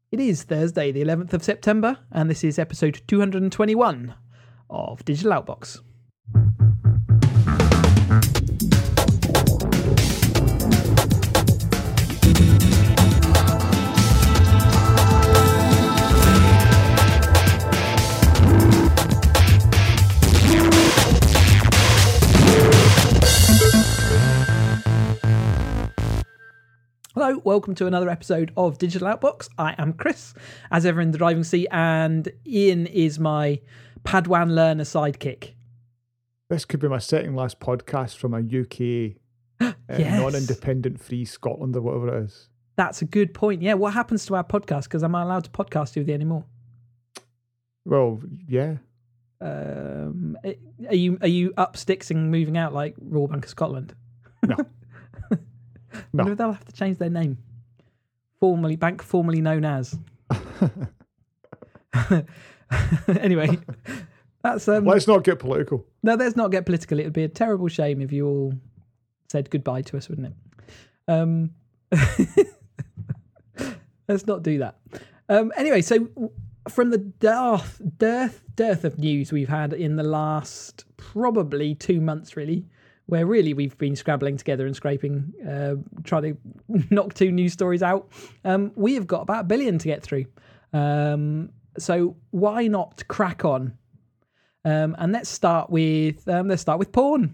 It is Thursday, the 11th of September, and this is episode 221 of Digital Outbox. Hello, welcome to another episode of Digital Outbox. I am Chris, as ever in the driving seat, and Ian is my Padawan learner sidekick. This could be my second last podcast from a UK Yes. non-independent free Scotland or whatever it is. That's a good point. Yeah, what happens to our podcast? Because I'm not allowed to podcast with you anymore. Well, yeah. Are you up sticks and moving out like Royal Bank of Scotland? No. No. Wonder if they'll have to change their name. Bank formerly known as. Anyway, that's Let's not get political. No, let's not get political. It would be a terrible shame if you all said goodbye to us, wouldn't it? Let's not do that. Anyway, so from the dearth of news we've had in the last probably 2 months, really, where really we've been scrabbling together and scraping, trying to knock 2 news stories out. We have got about 1 billion to get through. So why not crack on? And let's start with porn.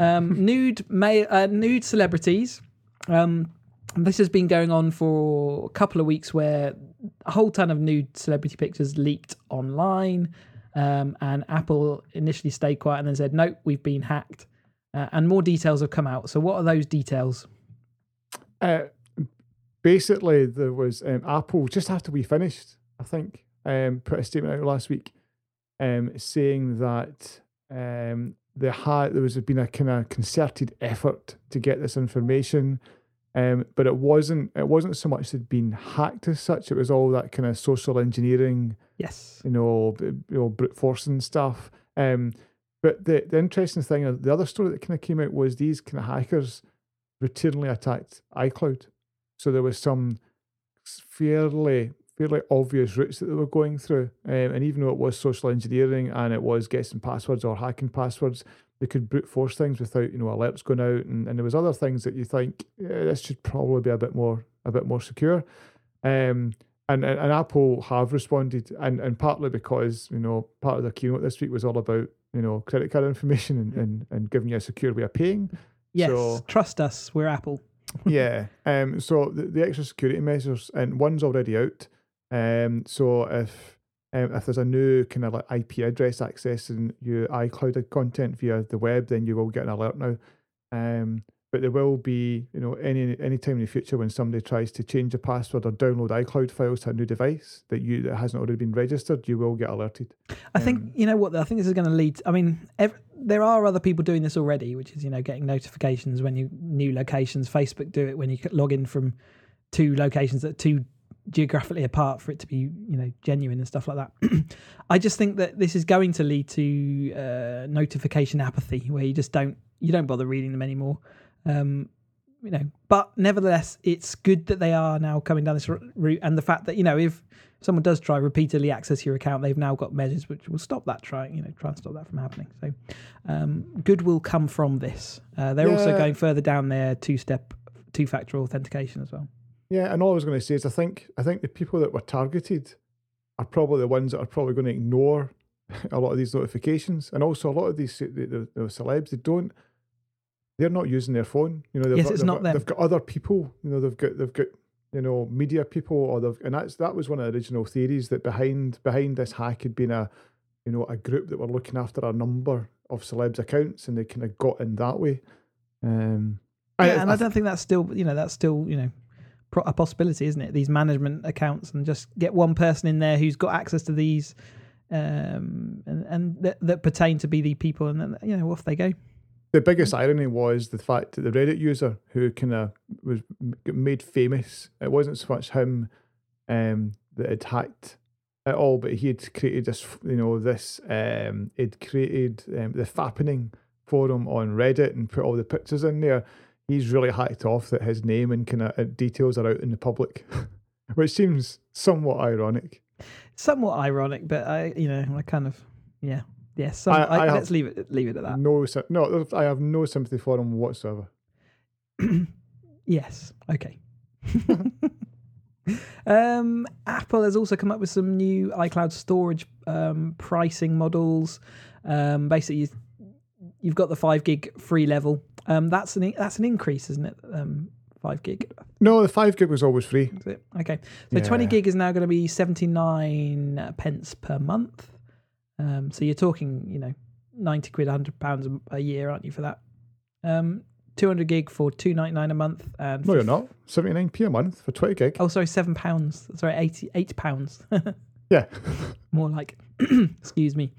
Nude celebrities. This has been going on for a couple of weeks, where a whole ton of nude celebrity pictures leaked online, and Apple initially stayed quiet and then said, "Nope, we've been hacked." And more details have come out. So what are those details? Basically, there was Apple, just after we finished, I think, put a statement out last week saying that there was been a kind of concerted effort to get this information, but it wasn't so much that been hacked as such. It was all that kind of social engineering, Yes, brute forcing stuff. But the interesting thing, the other story that kind of came out was these kind of hackers routinely attacked iCloud. So there was some fairly obvious routes that they were going through. And even though it was social engineering and it was guessing passwords or hacking passwords, they could brute force things without, alerts going out. And there was other things that you think, this should probably be a bit more secure. And Apple have responded, and partly because, part of their keynote this week was all about, credit card information and giving you a secure way of paying. yes, So, trust us, we're Apple. yeah. So the extra security measures, and one's already out. So if there's a new kind of like IP address accessing your iCloud content via the web, then you will get an alert now. But there will be, any time in the future when somebody tries to change a password or download iCloud files to a new device that hasn't already been registered, you will get alerted. I think, I think this is going to lead, there are other people doing this already, which is, getting notifications when new locations. Facebook do it when you log in from 2 locations that are too geographically apart for it to be, genuine and stuff like that. I just think that this is going to lead to notification apathy, where you just don't bother reading them anymore. But nevertheless, it's good that they are now coming down this route, and the fact that if someone does try repeatedly access your account, they've now got measures which will stop that try and stop that from happening. So good will come from this. They're also going further down their two-factor authentication as well. Yeah, and all I was going to say is I think the people that were targeted are probably the ones that are probably going to ignore a lot of these notifications, and also a lot of these the celebs, they're not using their phone. It's not them. They've got other people. They've got media people, and that was one of the original theories, that behind this hack had been a group that were looking after a number of celebs accounts, and they kind of got in that way. I don't think that's still a possibility, isn't it? These management accounts, and just get one person in there who's got access to these, and that pertain to be the people, and then off they go. The biggest irony was the fact that the Reddit user who kind of was made famous, it wasn't so much him that had hacked at all, but he had created this, he'd created the Fappening forum on Reddit and put all the pictures in there. He's really hacked off that his name and kind of details are out in the public. which seems somewhat ironic. Somewhat ironic, but I kind of, yeah. Let's leave it at that. No, I have no sympathy for him whatsoever. Yes. Okay. Apple has also come up with some new iCloud storage pricing models. Basically, you've got the 5 gig free level. That's an increase, isn't it? 5 gig. No, the 5 gig was always free. Is it? Okay. So 20 gig is now going to be 79 pence per month. So you're talking, 90 quid, £100 a year, aren't you, for that? 200 gig for $2.99 a month. And no, you're not. 79p a month for 20 gig. Oh, sorry, £7. Sorry, £8. Yeah. More like, excuse me.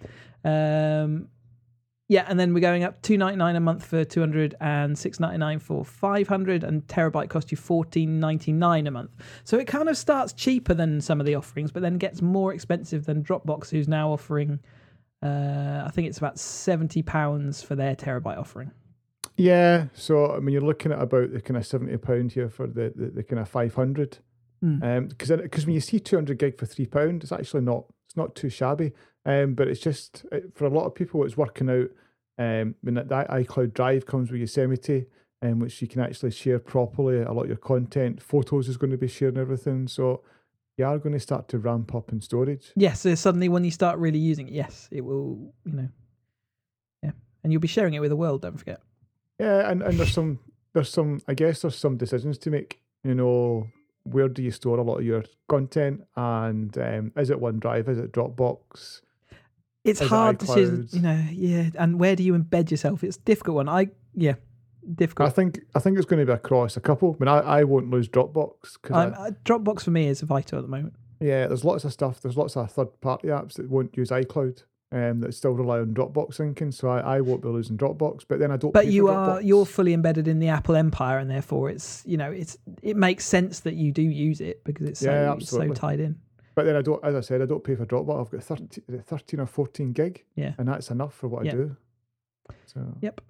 Yeah, and then we're going up $2.99 a month for 200 and $6.99 for 500, and terabyte cost you $14.99 a month. So it kind of starts cheaper than some of the offerings, but then gets more expensive than Dropbox, who's now offering, I think it's about £70 for their terabyte offering. Yeah, so I mean, you're looking at about the kind of £70 here for the kind of 500. Because when you see 200 gig for £3, it's actually not too shabby. But it's just for a lot of people, it's working out. When that iCloud Drive comes with Yosemite, which you can actually share properly. A lot of your content, photos is going to be sharing everything. So you are going to start to ramp up in storage. Yes, so suddenly when you start really using it, yes, it will. Yeah, and you'll be sharing it with the world. Don't forget. Yeah, and there's some. I guess there's some decisions to make. Where do you store a lot of your content, and is it OneDrive? Is it Dropbox? It's hard decision, yeah. And where do you embed yourself? It's a difficult one. Difficult. I think it's going to be across a couple. I mean, I won't lose Dropbox. Dropbox for me is vital at the moment. Yeah, there's lots of stuff. There's lots of third-party apps that won't use iCloud, that still rely on Dropbox syncing. So I won't be losing Dropbox. But then I don't. But you're fully embedded in the Apple empire, and therefore it makes sense that you do use it because it's so tied in. But then I don't pay for Dropbox. I've got 13 or 14 gig. Yeah. And that's enough for what I do. So. Yep.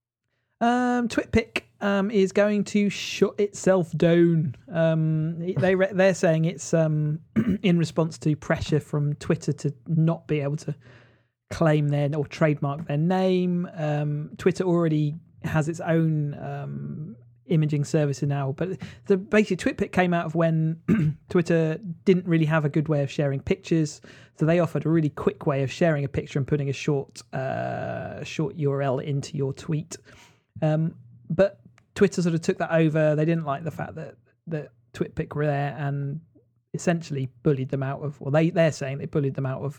TwitPic is going to shut itself down. They're saying it's in response to pressure from Twitter to not be able to claim or trademark their name. Twitter already has its own imaging service now, but basically TwitPic came out of when Twitter didn't really have a good way of sharing pictures, so they offered a really quick way of sharing a picture and putting a short URL into your tweet. But Twitter sort of took that over. They didn't like the fact that TwitPic were there and essentially bullied them out of, they're saying they bullied them out of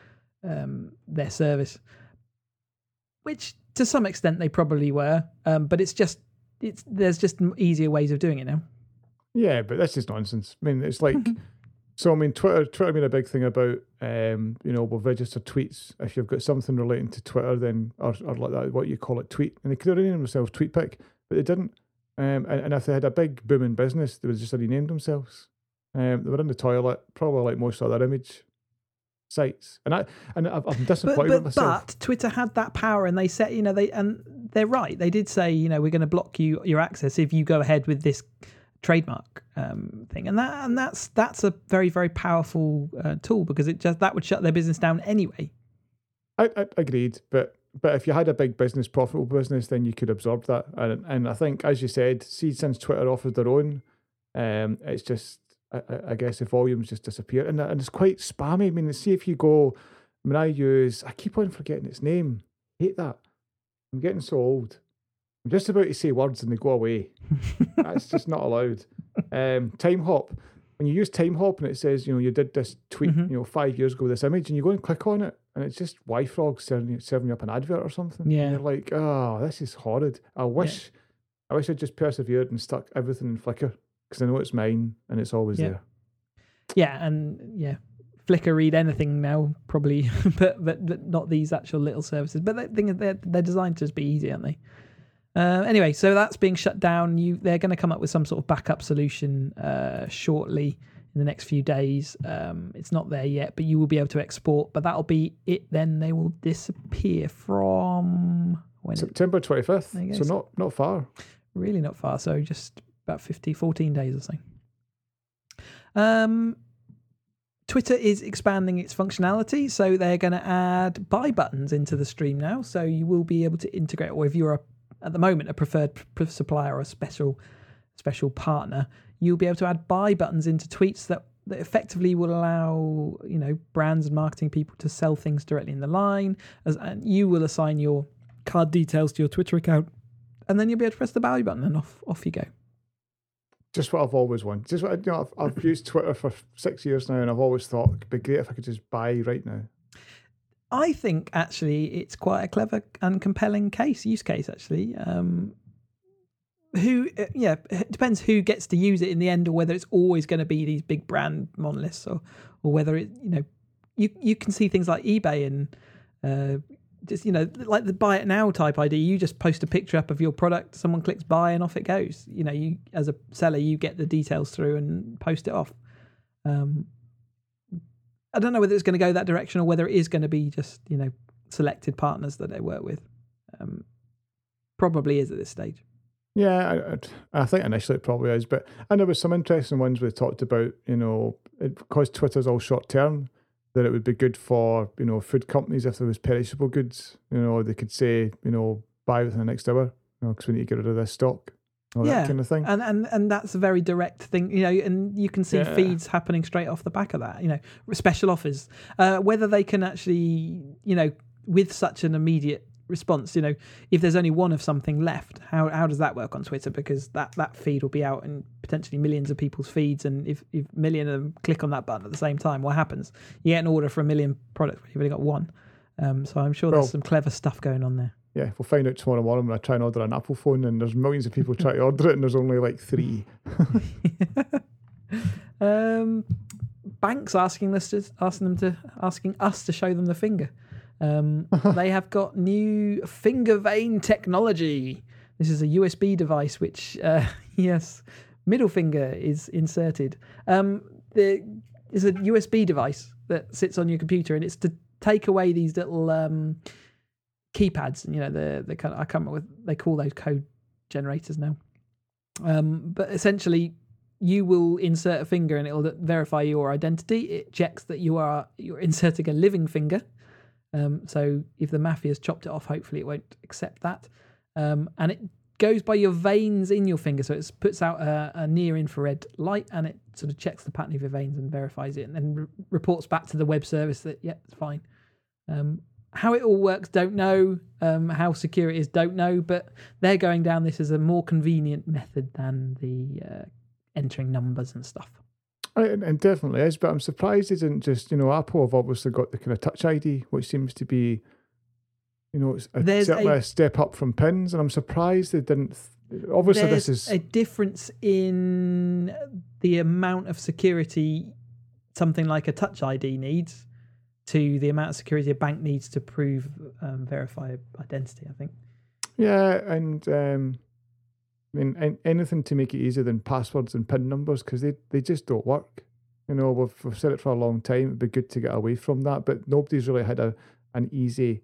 their service, which to some extent they probably were, but there's just easier ways of doing it now. Yeah, but that's just nonsense. I mean, it's like, so I mean, Twitter made a big thing about, we'll register tweets. If you've got something relating to Twitter, then, or like that, what you call it, tweet. And they could have renamed themselves TweetPic, but they didn't. And if they had a big booming business, they would just have renamed themselves. They were in the toilet, probably like most other image sites. And I'm disappointed with myself. But Twitter had that power, and they said, they're right. They did say, we're going to block your access if you go ahead with this trademark thing, and that's a very, very powerful tool, because that would shut their business down anyway. I agreed, but if you had a big business, profitable business, then you could absorb that. And I think, as you said, since Twitter offered their own, it's just, I guess the volumes just disappear, and it's quite spammy. I mean, see if you go. I mean, I keep on forgetting its name. I hate that. I'm getting so old. I'm just about to say words and they go away. That's just not allowed. Time hop. When you use time hop and it says, you did this tweet, 5 years ago with this image, and you go and click on it, and it's just Y-Frog serving you up an advert or something. Yeah. And you're like, oh, this is horrid. I wish I'd just persevered and stuck everything in Flickr, because I know it's mine and it's always there. Yeah, and Flickr read anything now, probably, but not these actual little services. But the thing is, they're designed to just be easy, aren't they? Anyway, so that's being shut down. They're going to come up with some sort of backup solution shortly in the next few days. It's not there yet, but you will be able to export. But that'll be it. Then they will disappear from September 25th. So not far. Really not far. So just about 14 days or so. Twitter is expanding its functionality, so they're going to add buy buttons into the stream now. So you will be able to integrate, or if you're at the moment a preferred supplier or a special partner, you'll be able to add buy buttons into tweets that effectively will allow brands and marketing people to sell things directly in the line, and you will assign your card details to your Twitter account, and then you'll be able to press the buy button and off you go. Just what I've always wanted. Just what I've used Twitter for 6 years now, and I've always thought it'd be great if I could just buy right now. I think actually it's quite a clever and compelling use case. Actually, it depends who gets to use it in the end, or whether it's always going to be these big brand monoliths, or whether it you can see things like eBay and just like the buy it now type ID. You just post a picture up of your product, someone clicks buy, and off it goes. You as a seller, you get the details through and post it off. I don't know whether it's going to go that direction or whether it is going to be just selected partners that they work with. Probably is at this stage. Yeah, I think initially it probably is, but there was some interesting ones we talked about. Because Twitter's all short term, that it would be good for food companies if there was perishable goods. They could say buy within the next hour, because we need to get rid of this stock. That kind of thing. And that's a very direct thing, and you can see feeds happening straight off the back of that. Special offers, whether they can actually with such an immediate response, if there's only one of something left, how does that work on Twitter? Because that feed will be out in potentially millions of people's feeds, and if a million of them click on that button at the same time, what happens? You get an order for 1 million products, but you've only got one. So I'm sure there's some clever stuff going on there. Yeah, we'll find out tomorrow morning when I try and order an Apple phone, and there's millions of people trying to order it, and there's only like 3. Banks asking us to show them the finger. They have got new finger vein technology. This is a USB device which, middle finger is inserted. There is a USB device that sits on your computer, and it's to take away these little keypads. The kind of, I can't remember what they call those code generators now. But essentially, you will insert a finger, and it will verify your identity. It checks that you're inserting a living finger. So if the mafia's chopped it off, hopefully it won't accept that. And it goes by your veins in your finger. So it puts out a near infrared light, and it sort of checks the pattern of your veins and verifies it, and then reports back to the web service that, it's fine. How it all works, don't know. How secure it is, don't know. But they're going down this as a more convenient method than the entering numbers and stuff. And definitely is, but I'm surprised it didn't just, Apple have obviously got the kind of Touch ID, which seems to be, it's certainly a step up from pins, and I'm surprised they didn't. Obviously, this is a difference in the amount of security something like a Touch ID needs to the amount of security a bank needs to verify identity, I think. Yeah, and anything to make it easier than passwords and PIN numbers, because they just don't work. We've said it for a long time. It'd be good to get away from that, but nobody's really had an easy,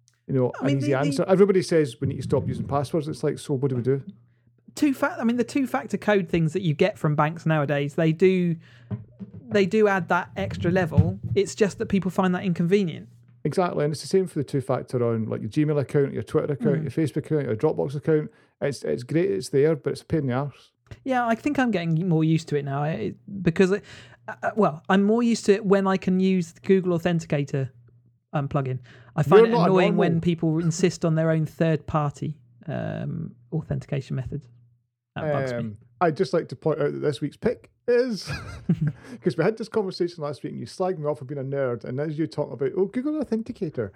easy answer. Everybody says we need to stop using passwords. It's like, so what do we do? The two-factor code things that you get from banks nowadays, they do add that extra level. It's just that people find that inconvenient. Exactly, and it's the same for the two-factor on like your Gmail account, your Twitter account, your Facebook account, your Dropbox account. It's great, it's there, but it's a pain in the arse. Yeah, I think I'm getting more used to it now because I'm more used to it when I can use the Google Authenticator plugin. I find it annoying when people insist on their own third-party authentication methods. That bugs me. I'd just like to point out that this week's pick is because we had this conversation last week and you slagged me off for being a nerd, and as you talk about Google Authenticator.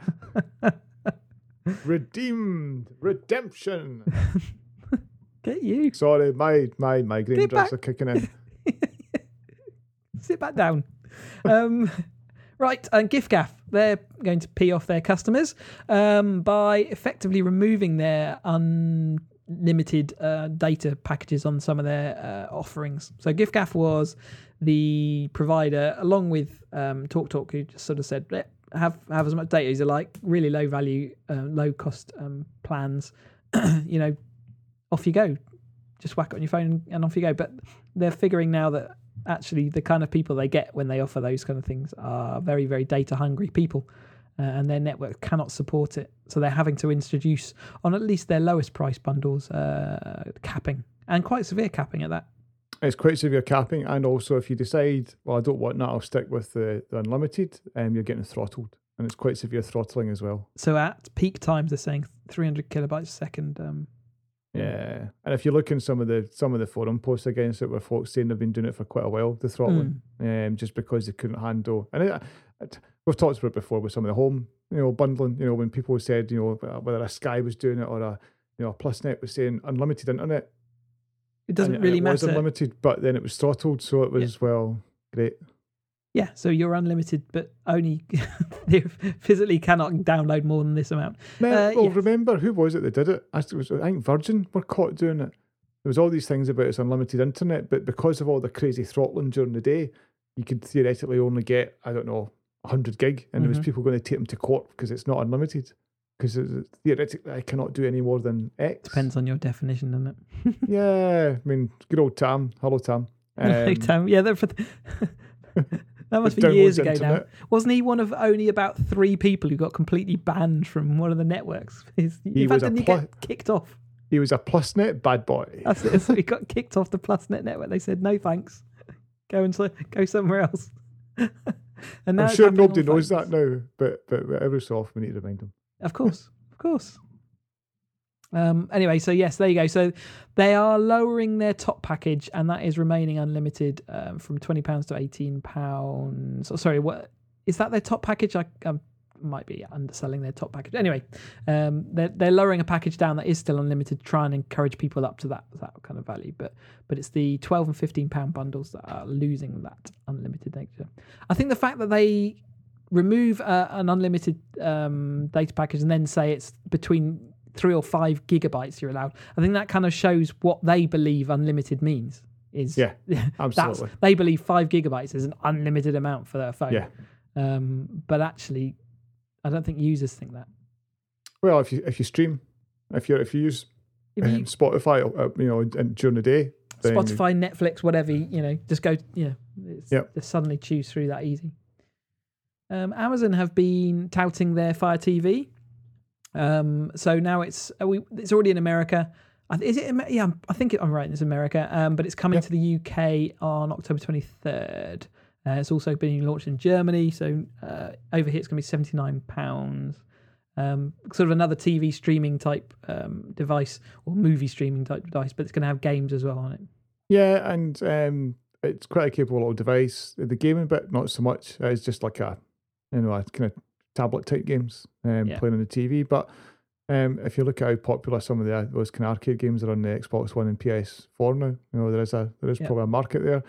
Redemption. Get you. Sorry, my migraine drugs are kicking in. Sit back down. Right, and giffgaff, they're going to pee off their customers by effectively removing their unlimited data packages on some of their offerings. So giffgaff was the provider, along with TalkTalk, who just sort of said, have as much data as you like, really low value, low cost plans. Off you go. Just whack it on your phone and off you go. But they're figuring now that actually the kind of people they get when they offer those kind of things are very, very data hungry people, and their network cannot support it. So they're having to introduce, on at least their lowest price bundles, capping, and quite severe capping at that. It's quite severe capping, and also if you decide, well, I don't want that, I'll stick with the unlimited, you're getting throttled, and it's quite severe throttling as well. So at peak times, they're saying 300 kilobytes a second. Yeah, and if you look in some of the forum posts against it, where folks saying they've been doing it for quite a while, the throttling, just because they couldn't handle. And we've talked about it before with some of the home, bundling. When people said, whether a Sky was doing it or a PlusNet was saying unlimited internet. It doesn't really matter. It was unlimited, but then it was throttled, so it was great. Yeah, so you're unlimited, but only they physically cannot download more than this amount. Remember, who was it that did it? I think Virgin were caught doing it. There was all these things about its unlimited internet, but because of all the crazy throttling during the day, you could theoretically only get, 100 gig, and there was people going to take them to court because it's not unlimited. Because theoretically, I cannot do any more than X. Depends on your definition, doesn't it? Yeah, I mean, good old Tam. Hello, Tam. Hello, Tam. Yeah, that must be years ago now. Wasn't he one of only about 3 people who got completely banned from one of the networks? He get kicked off. He was a PlusNet bad boy. That's it. So he got kicked off the PlusNet network. They said, no thanks. Go somewhere else. And now I'm sure nobody knows that now, but every so often we need to remind them. Of course. Anyway, so yes, there you go. So they are lowering their top package, and that is remaining unlimited from £20 to £18. Oh, sorry, what is that? Their top package? I might be underselling their top package. Anyway, they're lowering a package down that is still unlimited to try and encourage people up to that kind of value. But it's the £12 and £15 bundles that are losing that unlimited nature. I think the fact that they remove an unlimited data package and then say it's between 3 or 5 gigabytes you're allowed, I think that kind of shows what they believe unlimited means. Absolutely. They believe 5 gigabytes is an unlimited amount for their phone. Yeah. But actually, I don't think users think that. Well, if you stream, if you use Spotify, during the day, Spotify, Netflix, whatever, just go, just suddenly choose through that easy. Amazon have been touting their Fire TV. So now it's already in America. Is it? Yeah, I think I'm right. It's America. But it's coming to the UK on October 23rd. It's also being launched in Germany. So over here it's going to be £79. Sort of another TV streaming type device, or movie streaming type device, but it's going to have games as well on it. Yeah, and it's quite a capable little device. The gaming bit, not so much. It's just like a kind of tablet type games playing on the TV. But if you look at how popular some of those kind of arcade games are on the Xbox One and PS4 now, there is probably a market there.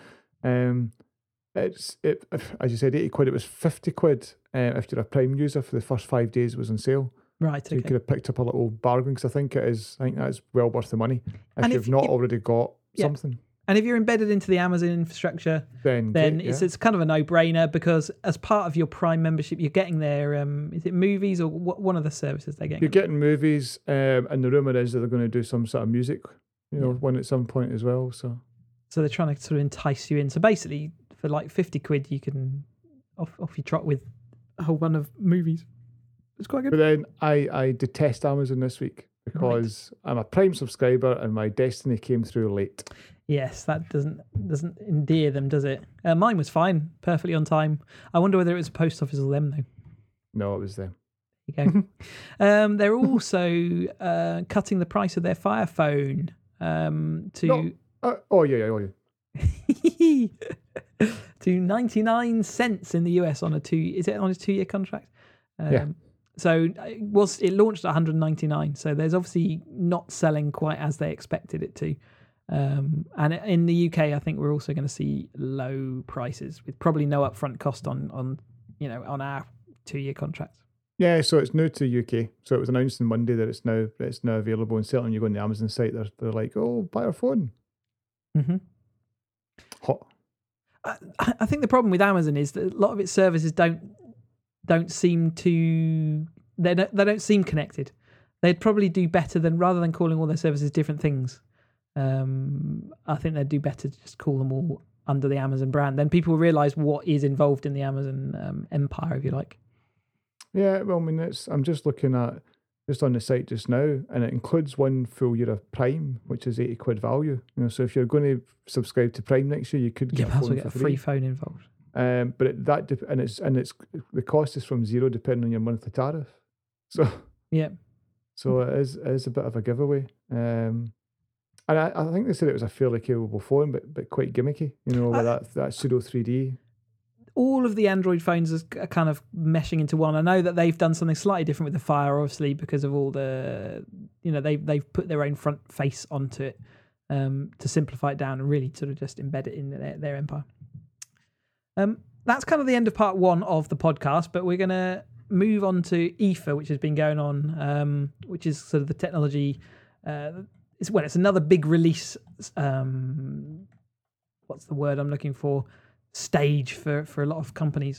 As you said, £80. It was £50 if you're a Prime user for the first 5 days. It was on sale. Right. So you could have picked up a little bargain, because I think that's well worth the money if you've not already got something. And if you're embedded into the Amazon infrastructure, then it's kind of a no-brainer, because as part of your Prime membership, you're getting their is it movies or one of the services they're getting? You're getting movies, and the rumor is that they're going to do some sort of music, one at some point as well. So they're trying to sort of entice you in. So basically, for like £50, you can off you trot with a whole bunch of movies. It's quite good. But then I detest Amazon this week, because I'm a Prime subscriber and my Destiny came through late. Yes, that doesn't endear them, does it? Mine was fine, perfectly on time. I wonder whether it was the post office or them, though. No, it was them. There you go. They're also cutting the price of their Fire Phone to... to 99 cents in the US on a 2-year contract? So it launched at $199. So there's obviously not selling quite as they expected it to. And in the UK, I think we're also going to see low prices with probably no upfront cost on our 2-year contracts. Yeah, so it's new to UK. So it was announced on Monday that it's now available, and certainly when you go on the Amazon site, they're like, oh, buy our phone. Mm-hmm. Hot. I think the problem with Amazon is that a lot of its services don't seem to they don't seem connected. They'd probably do better rather than calling all their services different things. I think they'd do better to just call them all under the Amazon brand, then people realize what is involved in the Amazon empire, if you like. Yeah, well, I mean, I'm just looking at just on the site just now, and it includes 1 full year of Prime, which is £80 value. So if you're going to subscribe to Prime next year, you could get a phone for a free. free phone involved. But it's the cost is from zero depending on your monthly tariff. So yeah, so it is a bit of a giveaway. And I think they said it was a fairly capable phone, but quite gimmicky. With that pseudo 3D. All of the Android phones are kind of meshing into one. I know that they've done something slightly different with the Fire, obviously, because of all the, they've put their own front face onto it to simplify it down and really sort of just embed it in their empire. That's kind of the end of part 1 of the podcast, but we're going to move on to IFA, which has been going on, which is sort of the technology. It's another big release. What's the word I'm looking for? Stage for a lot of companies.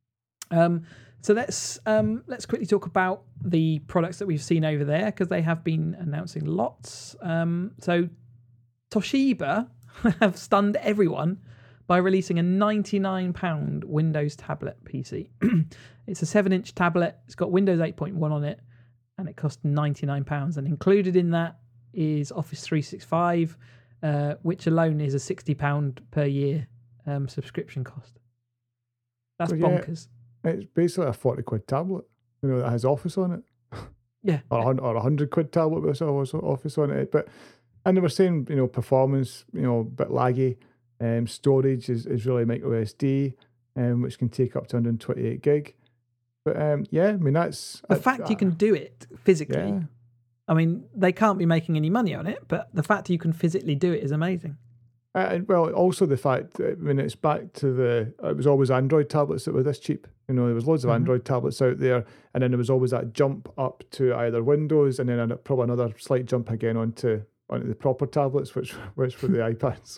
So let's quickly talk about the products that we've seen over there, because they have been announcing lots. So Toshiba have stunned everyone by releasing a £99 Windows tablet PC. It's a 7-inch tablet. It's got Windows 8.1 on it, and it costs £99. And included in that is Office 365, which alone is a £60 per year subscription cost. That's bonkers. It's basically a £40 tablet, that has Office on it. Yeah. Or £100 tablet with Office on it. And they were saying, performance, a bit laggy. Storage is really micro SD, which can take up to 128 gig. But that's the fact you can do it physically. Yeah. I mean, they can't be making any money on it, but the fact you can physically do it is amazing. Well, also the fact that it's back to it was always Android tablets that were this cheap. There was loads of Android tablets out there, and then there was always that jump up to either Windows, and then probably another slight jump again onto the proper tablets, which were the iPads.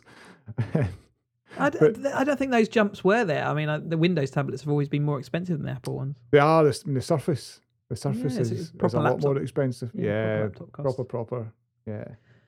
I don't think those jumps were there. I mean, the Windows tablets have always been more expensive than the Apple ones. They are. The Surface. The Surface is a lot more expensive. Yeah, proper. Yeah.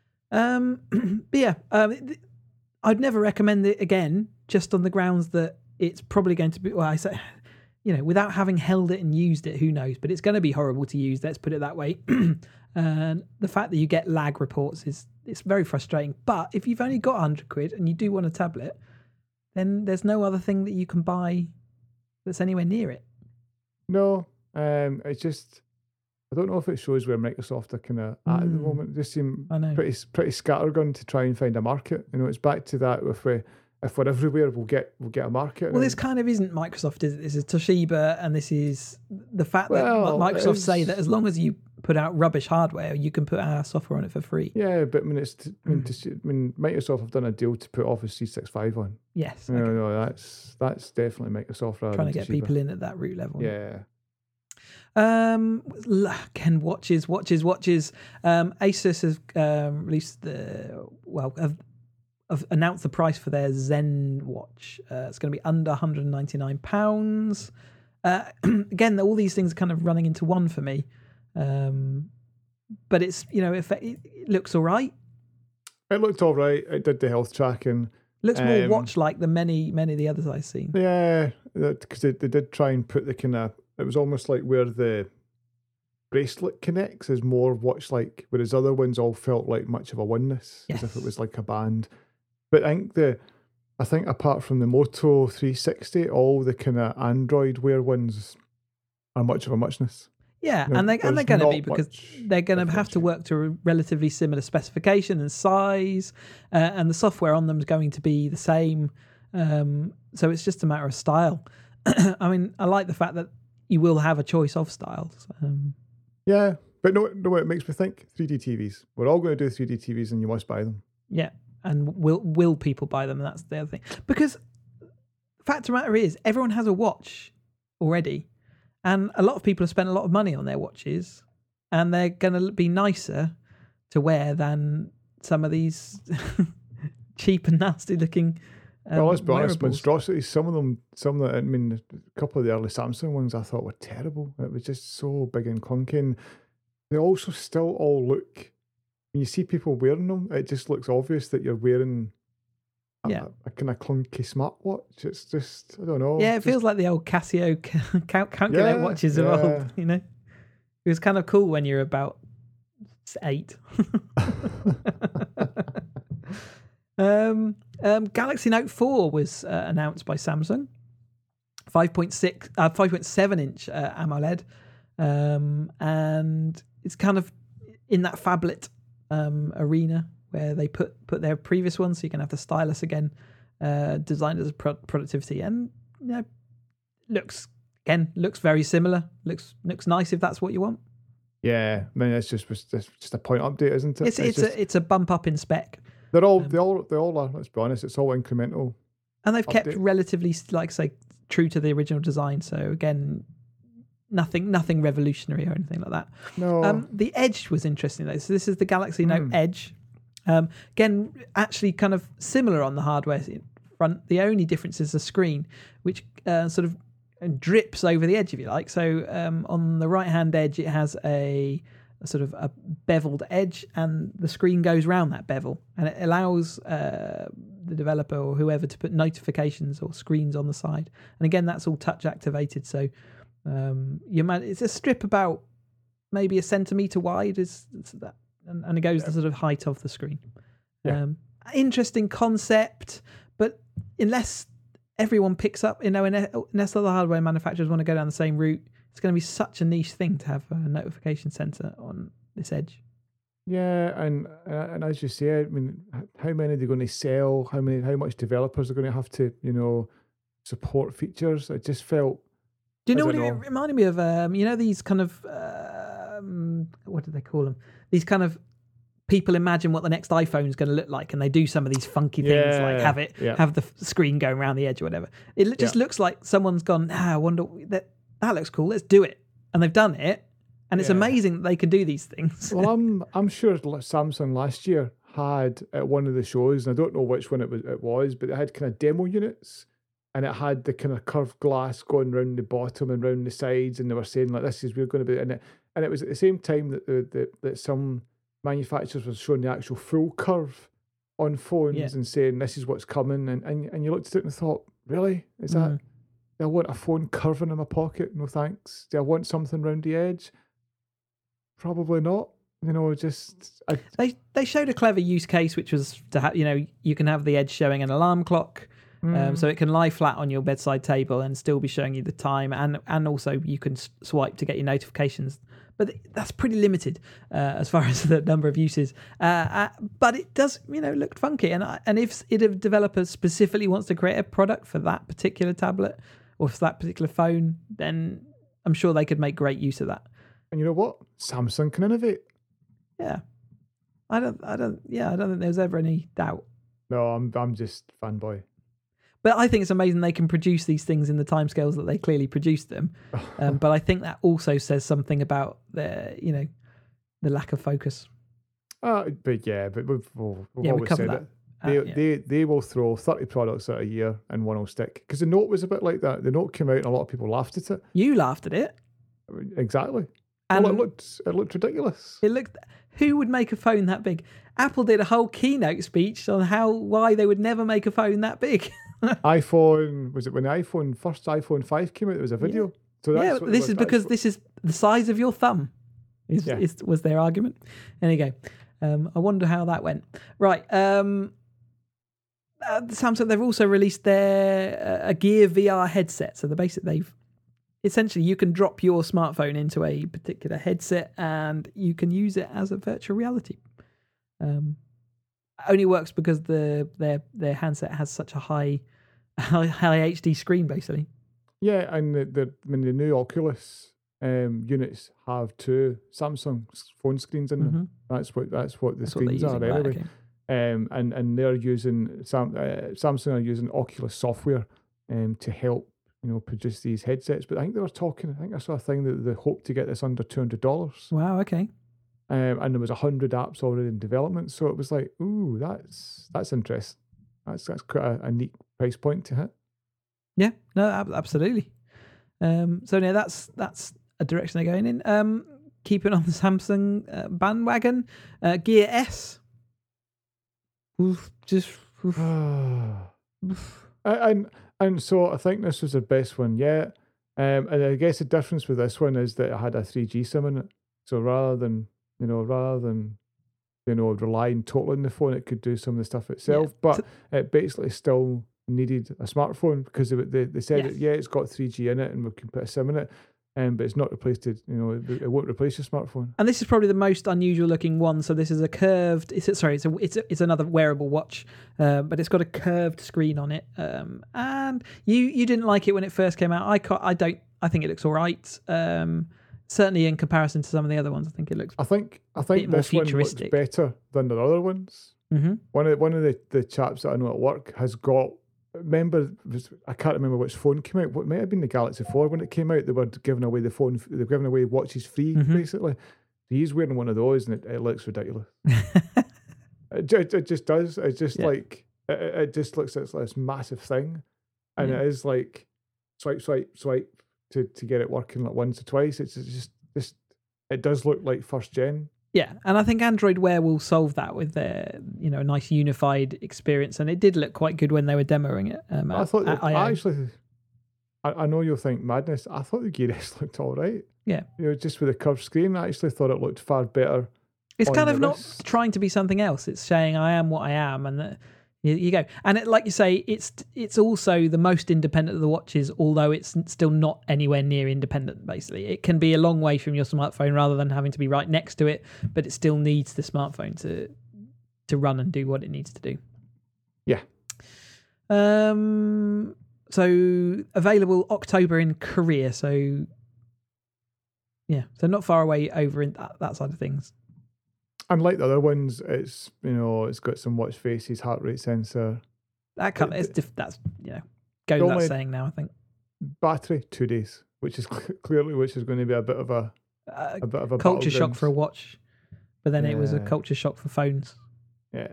But yeah, I'd never recommend it again, just on the grounds that it's probably going to be. Well, I say, without having held it and used it, who knows? But it's going to be horrible to use. Let's put it that way. And the fact that you get lag reports it's very frustrating. But if you've only got £100 and you do want a tablet, then there's no other thing that you can buy that's anywhere near it. No, it's just I don't know if it shows where Microsoft are kind of at the moment. They just seem pretty scattergun to try and find a market. It's back to that. If we're everywhere, we'll get a market. Well, this kind of isn't Microsoft, is it? This is Toshiba, and this is the fact that Microsoft say that as long as you put out rubbish hardware, you can put our software on it for free. Yeah, but Microsoft have done a deal to put Office 365 on. Yes. No, that's definitely Microsoft trying to get Toshiba. people in at that root level. Yeah. Again, watches. Asus has released have announced the price for their Zen watch. It's going to be under £199. Again, all these things are kind of running into one for me. But it's if it looks all right. It looked all right. It did the health tracking. Looks more watch-like than many of the others I've seen. Yeah, because they did try and put the kind of. It was almost like where the bracelet connects is more watch-like, whereas other ones all felt like much of a oneness, as if it was like a band. But I think apart from the Moto 360, all the kind of Android Wear ones are much of a muchness. Yeah, and they're going to be, because they're going to have to work to a relatively similar specification and size, and the software on them is going to be the same. So it's just a matter of style. I mean, I like the fact that you will have a choice of styles. Yeah, but no, it makes me think 3D TVs. We're all going to do 3D TVs, and you must buy them. Yeah, and will people buy them? That's the other thing. Because the fact of the matter is, everyone has a watch already. And a lot of people have spent a lot of money on their watches, and they're going to be nicer to wear than some of these cheap and nasty looking. Well, let's be honest, wearables. monstrosities. Some of them, I mean, a couple of the early Samsung ones I thought were terrible. It was just so big and clunky. And they also still all look, when you see people wearing them, it just looks obvious that you're wearing a kind of clunky smartwatch. It's just, I don't know. Yeah, it feels like the old Casio calculator watches of old, you know? It was kind of cool when you're about 8. Galaxy Note 4 was announced by Samsung. 5.7 inch AMOLED. And it's kind of in that phablet arena where they put their previous one, so you can have the stylus again, designed as productivity, and you know, looks very similar. Looks nice if that's what you want. Yeah, I mean it's just a point update, isn't it? It's a bump up in spec. They all are. Let's be honest, it's all incremental. And they've kept relatively, like say, true to the original design. So again, nothing revolutionary or anything like that. No. The Edge was interesting though. So this is the Galaxy Note Edge. Again, actually kind of similar on the hardware front. The only difference is the screen, which sort of drips over the edge, if you like. So on the right-hand edge, it has a sort of a beveled edge, and the screen goes round that bevel, and it allows the developer or whoever to put notifications or screens on the side. And again, that's all touch activated. So it's a strip about maybe a centimetre wide, is that. And it goes the sort of height of the screen. Yeah. Interesting concept, but unless everyone picks up, unless other hardware manufacturers want to go down the same route, it's going to be such a niche thing to have a notification center on this Edge. Yeah, and as you say, I mean, how many are they going to sell? How much developers are going to have to, support features? I just felt. Do you know what it reminded me of? These kind of what do they call them? These kind of people imagine what the next iPhone is going to look like, and they do some of these funky things, like have the screen going around the edge or whatever. It just looks like someone's gone, I wonder, that looks cool, let's do it. And they've done it, and it's amazing that they can do these things. Well, I'm sure Samsung last year had at one of the shows, and I don't know which one it was, but it had kind of demo units, and it had the kind of curved glass going round the bottom and round the sides, and they were saying like, we're going to be in it. And it was at the same time that some manufacturers were showing the actual full curve on phones and saying this is what's coming, and you looked at it and thought, really? Is that? Do I want a phone curving in my pocket? No thanks. Do I want something round the edge? Probably not. They showed a clever use case, which was to have, you can have the Edge showing an alarm clock. So it can lie flat on your bedside table and still be showing you the time, and also you can swipe to get your notifications. But that's pretty limited as far as the number of uses. But it does, look funky. And if a developer specifically wants to create a product for that particular tablet or for that particular phone, then I'm sure they could make great use of that. And you know what? Samsung can innovate. Yeah, I don't think there's ever any doubt. No, I'm just fanboy. But I think it's amazing they can produce these things in the timescales that they clearly produced them. But I think that also says something about the lack of focus. But we've always said that. They will throw 30 products out a year and one will stick. Because the Note was a bit like that. The Note came out and a lot of people laughed at it. You laughed at it. Exactly. Well, it looked ridiculous. Who would make a phone that big? Apple did a whole keynote speech on why they would never make a phone that big. iPhone, was it when the first iPhone 5 came out, there was a video? Yeah. So this is because this is the size of your thumb, was their argument. There you go. I wonder how that went. Right. Samsung, they've also released their a Gear VR headset. So they've essentially, you can drop your smartphone into a particular headset and you can use it as a virtual reality. Only works because their handset has such a high HD screen, basically. Yeah, and the new Oculus units have two Samsung phone screens in them. That's what the screens are anyway. Right, okay. And they're using Samsung are using Oculus software to help produce these headsets. But I think I saw a thing that they hope to get this under $200. Wow. Okay. And there was 100 apps already in development, so it was like, ooh, that's interesting. That's quite a neat price point to hit. Yeah, no, absolutely. So yeah, that's a direction they're going in. Keeping on the Samsung bandwagon, Gear S. And so I think this was the best one yet. And I guess the difference with this one is that it had a 3G SIM in it. So rather than relying totally on the phone, it could do some of the stuff itself. But it basically still needed a smartphone because they said it's got 3G in it and we can put a SIM in it. But it's not replaced it. It won't replace your smartphone. And this is probably the most unusual looking one. So this is a curved. It's another wearable watch, but it's got a curved screen on it. And you didn't like it when it first came out. I think it looks all right. Certainly in comparison to some of the other ones, I think it looks. I think this one looks better than the other ones. Mm-hmm. One of the chaps that I know at work has got. I can't remember which phone came out. What might have been the Galaxy 4 when it came out. They were giving away the phone. They were giving away watches free, basically. He's wearing one of those, and it looks ridiculous. It just does. It's just like it just looks like this massive thing, and it is like swipe to get it working like once or twice. It's just it does look like first gen. Yeah, and I think Android Wear will solve that with their, a nice unified experience, and it did look quite good when they were demoing it. I know you'll think madness. I thought the Gear S looked all right. Yeah, just with a curved screen, I actually thought it looked far better. It's kind of not trying to be something else. It's saying I am what I am, and you go. And like you say, it's also the most independent of the watches, although it's still not anywhere near independent. Basically, it can be a long way from your smartphone rather than having to be right next to it, but it still needs the smartphone to run and do what it needs to do. Yeah. So available October in Korea. So yeah, so not far away over in that side of things. Unlike the other ones, it's it's got some watch faces, heart rate sensor. That's goes without saying now. I think battery 2 days, which is clearly going to be a bit of a culture shock for a watch, but then it was a culture shock for phones. Yeah.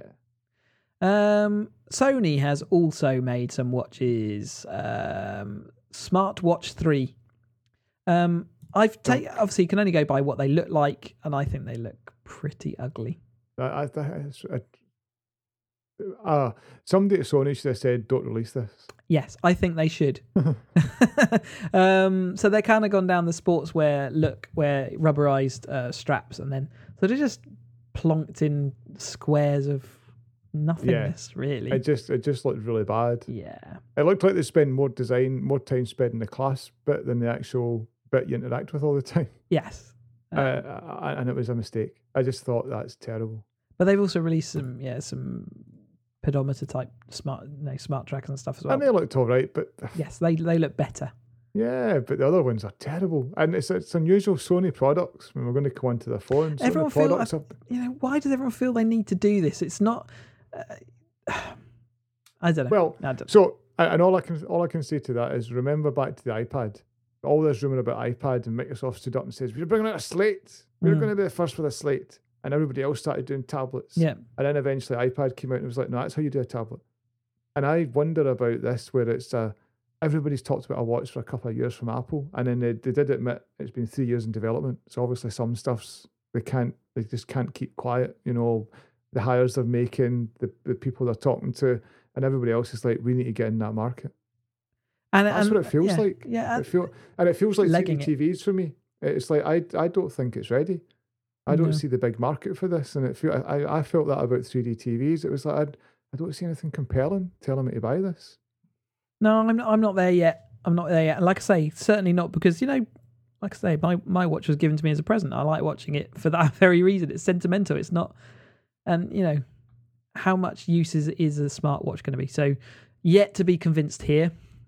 Sony has also made some watches. Smartwatch 3. Obviously you can only go by what they look like, and I think they look pretty ugly. Somebody at Sony should have said, "Don't release this." Yes, I think they should. So they're kind of gone down the sportswear look, where rubberized straps, and then so they're just plonked in squares of nothingness. Really, it just looked really bad. Yeah, it looked like they spend more time spent in the clasp bit than the actual bit you interact with all the time. Yes. And it was a mistake. I just thought that's terrible. But they've also released some pedometer type smart tracks and stuff as well. And they looked all right, but yes, they look better. Yeah, but the other ones are terrible, and it's unusual Sony products. When we're going to come onto their phones, everyone why does everyone feel they need to do this? It's not. I don't know. Well, so all I can say to that is remember back to the iPad. All this rumour about iPad, and Microsoft stood up and says, we're bringing out a slate. We're going to be the first with a slate. And everybody else started doing tablets. Yeah. And then eventually iPad came out and it was like, no, that's how you do a tablet. And I wonder about this, where it's everybody's talked about a watch for a couple of years from Apple. And then they did admit it's been 3 years in development. So obviously some stuff's, they just can't keep quiet. The hires they're making, the people they're talking to, and everybody else is like, we need to get in that market. And that's what it feels like. Yeah, it feels like 3D TVs for me. It's like I don't think it's ready. I don't see the big market for this, and I felt that about 3D TVs. It was like I don't see anything compelling telling me to buy this. No, I'm not there yet. I'm not there yet. And like I say, certainly not because like I say, my watch was given to me as a present. I like watching it for that very reason. It's sentimental. It's not, and how much use is a smartwatch going to be? So yet to be convinced here.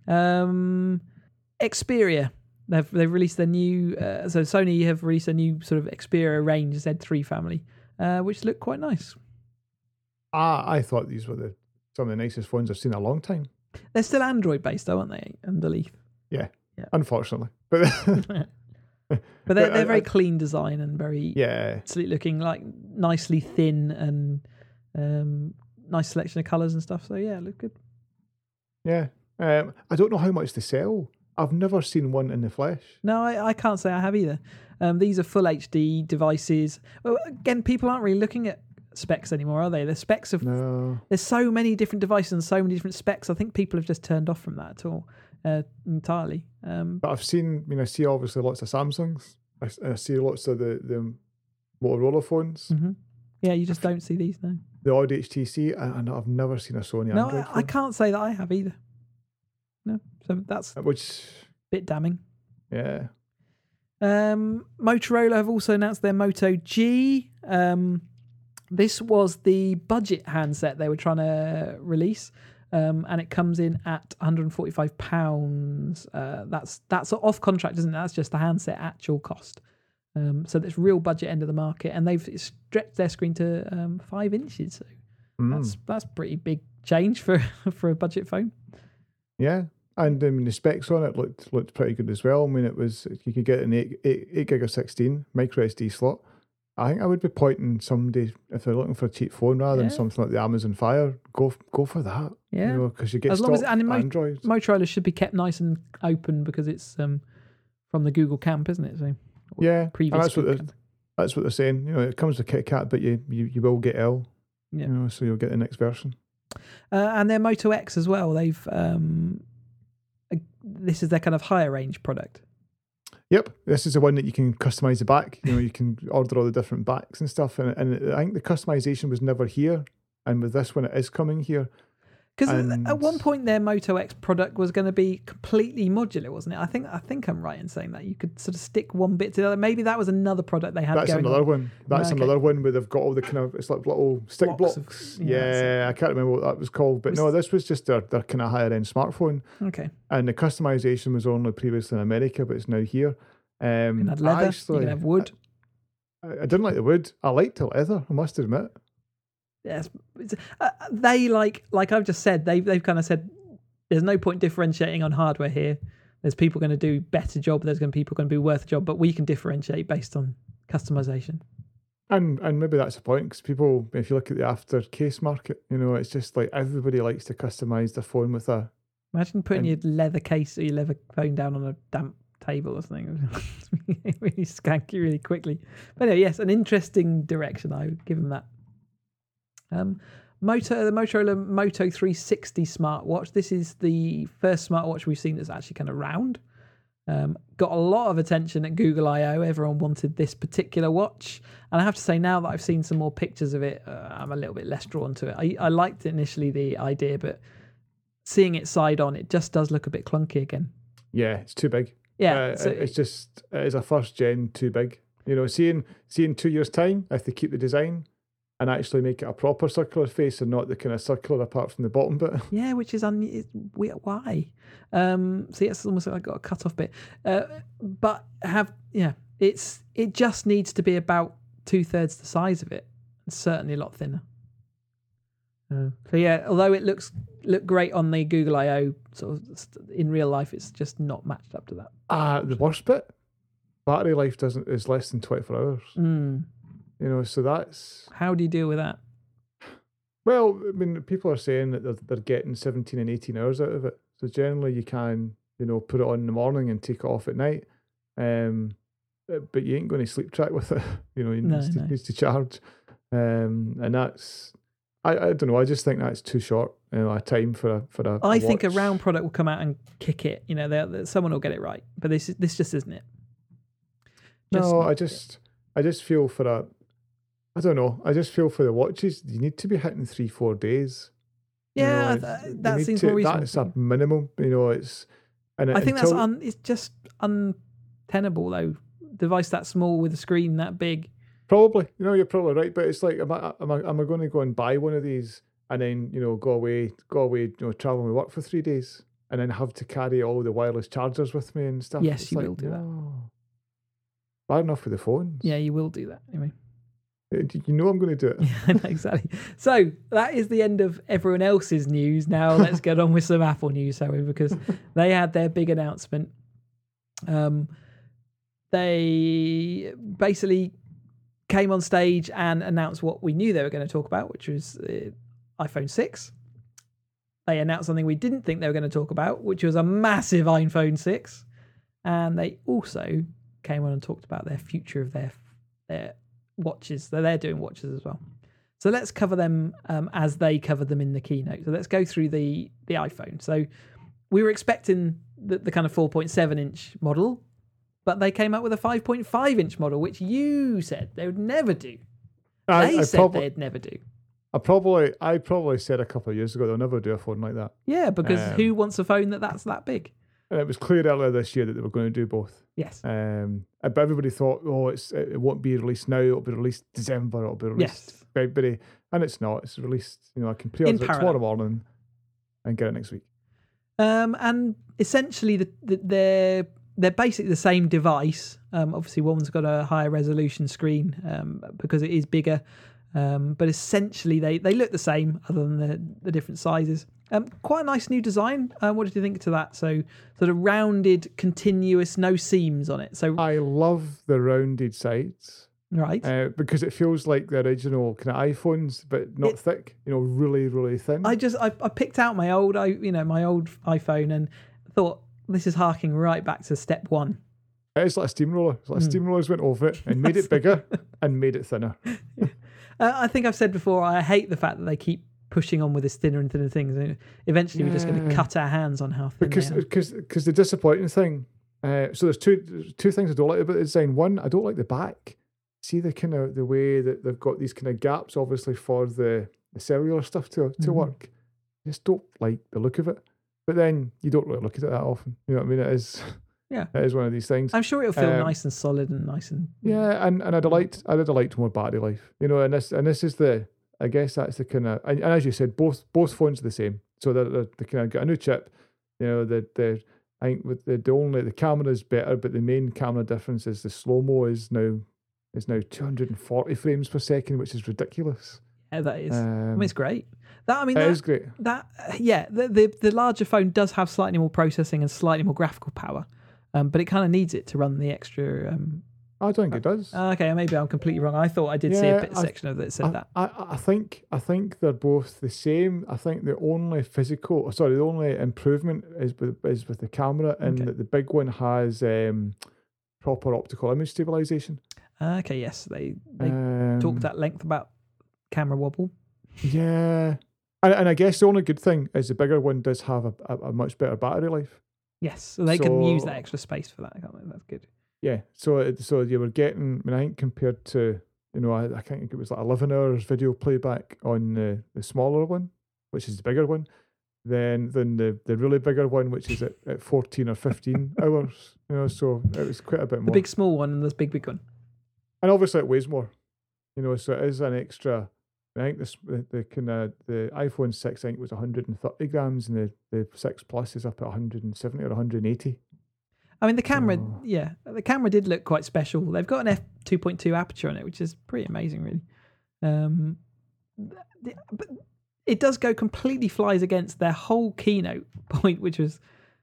Xperia, they've released their new so Sony have released a new sort of Xperia range, Z3 family, which look quite nice. I thought these were some of the nicest phones I've seen in a long time. They're still Android based though, aren't they, underneath? Yeah. Unfortunately, but but they're very clean design and very sleek looking, like nicely thin and nice selection of colours and stuff. So yeah, look good. Yeah. I don't know how much they sell. I've never seen one in the flesh. No, I can't say I have either. These are full HD devices. Well, again, people aren't really looking at specs anymore, are they? The specs of No. there's so many different devices and so many different specs. I think people have just turned off from that at all entirely. But I see obviously lots of Samsungs. I see lots of the Motorola phones, Yeah, you just don't see these now. the odd HTC, and I've never seen a Sony No, Android I phone. can't say that I have either. No, so that's a Which, bit damning. yeah. Motorola have also announced their Moto G. This was the budget handset they were trying to release, and it comes in at £145. That's off contract, isn't it? That's just the handset actual cost. So that's real budget end of the market, and they've stretched their screen to 5 inches. So that's pretty big change for a budget phone. Yeah. And the specs on it looked pretty good as well. I mean, it was, you could get an 8 gig or 16 micro SD slot. I think I would be pointing somebody, if they're looking for a cheap phone rather than something like the Amazon Fire, go for that. Yeah, because you get as long as Android. Motorola should be kept nice and open because it's from the Google camp, isn't it? So yeah, previous that's what they're saying. It comes with KitKat, but you will get L. Yeah. So you'll get the next version. And their Moto X as well. They've this is their kind of higher range product. Yep, this is the one that you can customize the back. You can order all the different backs and stuff. And I think the customization was never here. And with this one, it is coming here. Because at one point, their Moto X product was going to be completely modular, wasn't it? I think I'm right in saying that you could sort of stick one bit to the other. Maybe that was another product they had. That's going another on. one. That's another one where they've got all the kind of, it's like little stick blocks. I can't remember what that was called, but no, this was just their kind of higher end smartphone. Okay. And the customization was only previously in America, but it's now here. You can have leather. You can have wood. I didn't like the wood. I liked the leather, I must admit. Yes, they like I've just said, they've kind of said there's no point differentiating on hardware here. There's people going to do better job. There's going to be people going to be worth a job, but we can differentiate based on customization. And maybe that's the point, because people, if you look at the after case market, it's just like everybody likes to customize their phone with a. Imagine putting your leather case or your leather phone down on a damp table or something. Really skanky really quickly. But anyway, yes, an interesting direction. I would give them that. The Motorola Moto 360 smartwatch. This is the first smartwatch we've seen that's actually kind of round. Got a lot of attention at Google I/O. Everyone wanted this particular watch, and I have to say, now that I've seen some more pictures of it, I'm a little bit less drawn to it. I liked initially the idea, but seeing it side on, it just does look a bit clunky again. Yeah, it's too big. Yeah, it is a first gen too big. Seeing 2 years time, if they keep the design and actually make it a proper circular face and not the kind of circular apart from the bottom bit. Yeah, which is weird. Why? See, it's almost like I got a cut off bit. But it just needs to be about 2/3 the size of it. It's certainly a lot thinner. So yeah, although it looked great on the Google I/O, sort of in real life, it's just not matched up to that. The worst bit, battery life is less than 24 hours. So that's... How do you deal with that? Well, I mean, people are saying that they're getting 17 and 18 hours out of it. So generally you can, put it on in the morning and take it off at night. But you ain't going to sleep track with it. It needs to charge. And that's... I don't know. I just think that's too short a time for a I think watch. a round product will come out and kick it. Someone will get it right. But this just isn't it. I just feel for I don't know. I just feel for the watches, you need to be hitting 3-4 days. Yeah, that seems more reasonable. That's a minimum. It's. And I think it's just untenable though. Device that small with a screen that big. Probably, you're probably right. But it's like, am I going to go and buy one of these and then go away, travel and work for 3 days, and then have to carry all the wireless chargers with me and stuff? Yes, you will do that. Bad enough with the phones. Yeah, you will do that anyway. I'm going to do it. Yeah, exactly. So that is the end of everyone else's news. Now let's get on with some Apple news, because they had their big announcement. They basically came on stage and announced what we knew they were going to talk about, which was iPhone 6. They announced something we didn't think they were going to talk about, which was a massive iPhone 6. And they also came on and talked about their future of their watches. They're doing watches as well. So let's cover them as they covered them in the keynote. So let's go through the iPhone. So we were expecting the kind of 4.7-inch model, but they came out with a 5.5-inch model, which you said they would never do. They said they'd never do. I probably said a couple of years ago they'll never do a phone like that. Yeah, because who wants a phone that's that big? And it was clear earlier this year that they were going to do both. Yes. But everybody thought, it won't be released now. It'll be released December. It'll be released February, and it's not. It's released. I can pre-order it tomorrow morning and get it next week. And essentially, they're basically the same device. Obviously, one's got a higher resolution screen because it is bigger. But essentially, they look the same, other than the different sizes. Quite a nice new design. What did you think to that? So sort of rounded, continuous, no seams on it. So I love the rounded sides, right? Because it feels like the original kind of iPhones, but not thick. Really, really thin. I picked out my old iPhone and thought this is harking right back to step one. It's like a steamroller. It's like steamrollers went over it and made it bigger and made it thinner. I think I've said before, I hate the fact that they keep pushing on with this thinner and thinner things. And eventually, we're just going to cut our hands on how thin they are. Because the disappointing thing. So there's two things I don't like about the design. One, I don't like the back. See the kind of the way that they've got these kind of gaps, obviously for the cellular stuff to work. I just don't like the look of it. But then you don't really look at it that often. You know what I mean? It is. Yeah, it is one of these things. I'm sure it'll feel nice and solid and nice and and I'd have liked more battery life. And this is I guess that's the kind of, and as you said, both phones are the same. So they kind of got a new chip. I think with the camera is better, but the main camera difference is the slow mo is now 240 frames per second, which is ridiculous. Yeah, that is. It's great. It is great. The larger phone does have slightly more processing and slightly more graphical power. But it kind of needs it to run the extra. I don't think it does. Okay, maybe I'm completely wrong. I thought I did see a section of it that said that. I think they're both the same. I think the only improvement is with the camera, and that the big one has proper optical image stabilization. Okay, yes, they talked at length about camera wobble. Yeah, and I guess the only good thing is the bigger one does have a much better battery life. Yes, so they can use that extra space for that, can't they? That's good. Yeah, so you were getting, I think compared to, I think it was like 11 hours video playback on the smaller one, which is the bigger one, than the really bigger one, which is at 14 or 15 hours. So it was quite a bit more. The big small one and the big one. And obviously it weighs more, so it is an extra. I think the iPhone 6 I think was 130 grams, and the 6 Plus is up at 170 or 180. I mean, the camera, the camera did look quite special. They've got an f2.2 aperture on it, which is pretty amazing, really. But it does go completely flies against their whole keynote point, which was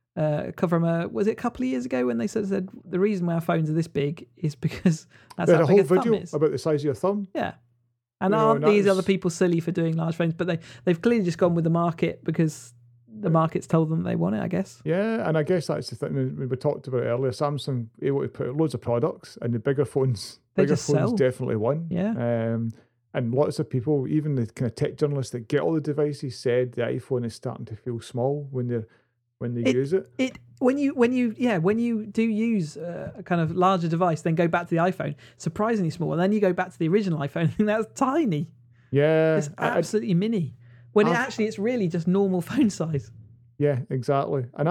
was it a couple of years ago when they said the reason why our phones are this big is because that's how big a thumb is. About the size of your thumb. Yeah. And aren't these other people silly for doing large phones? But they've clearly just gone with the market because the market's told them they want it, I guess. Yeah, and I guess that's the thing. We talked about it earlier. Samsung able to put out loads of products, and the bigger phones sell. Definitely won. Yeah. And lots of people, even the kind of tech journalists that get all the devices, said the iPhone is starting to feel small when they use it. When you do use a kind of larger device, then go back to the iPhone, surprisingly small, and then you go back to the original iPhone, and that's tiny. Yeah, it's absolutely mini. When it's really just normal phone size. Yeah, exactly. And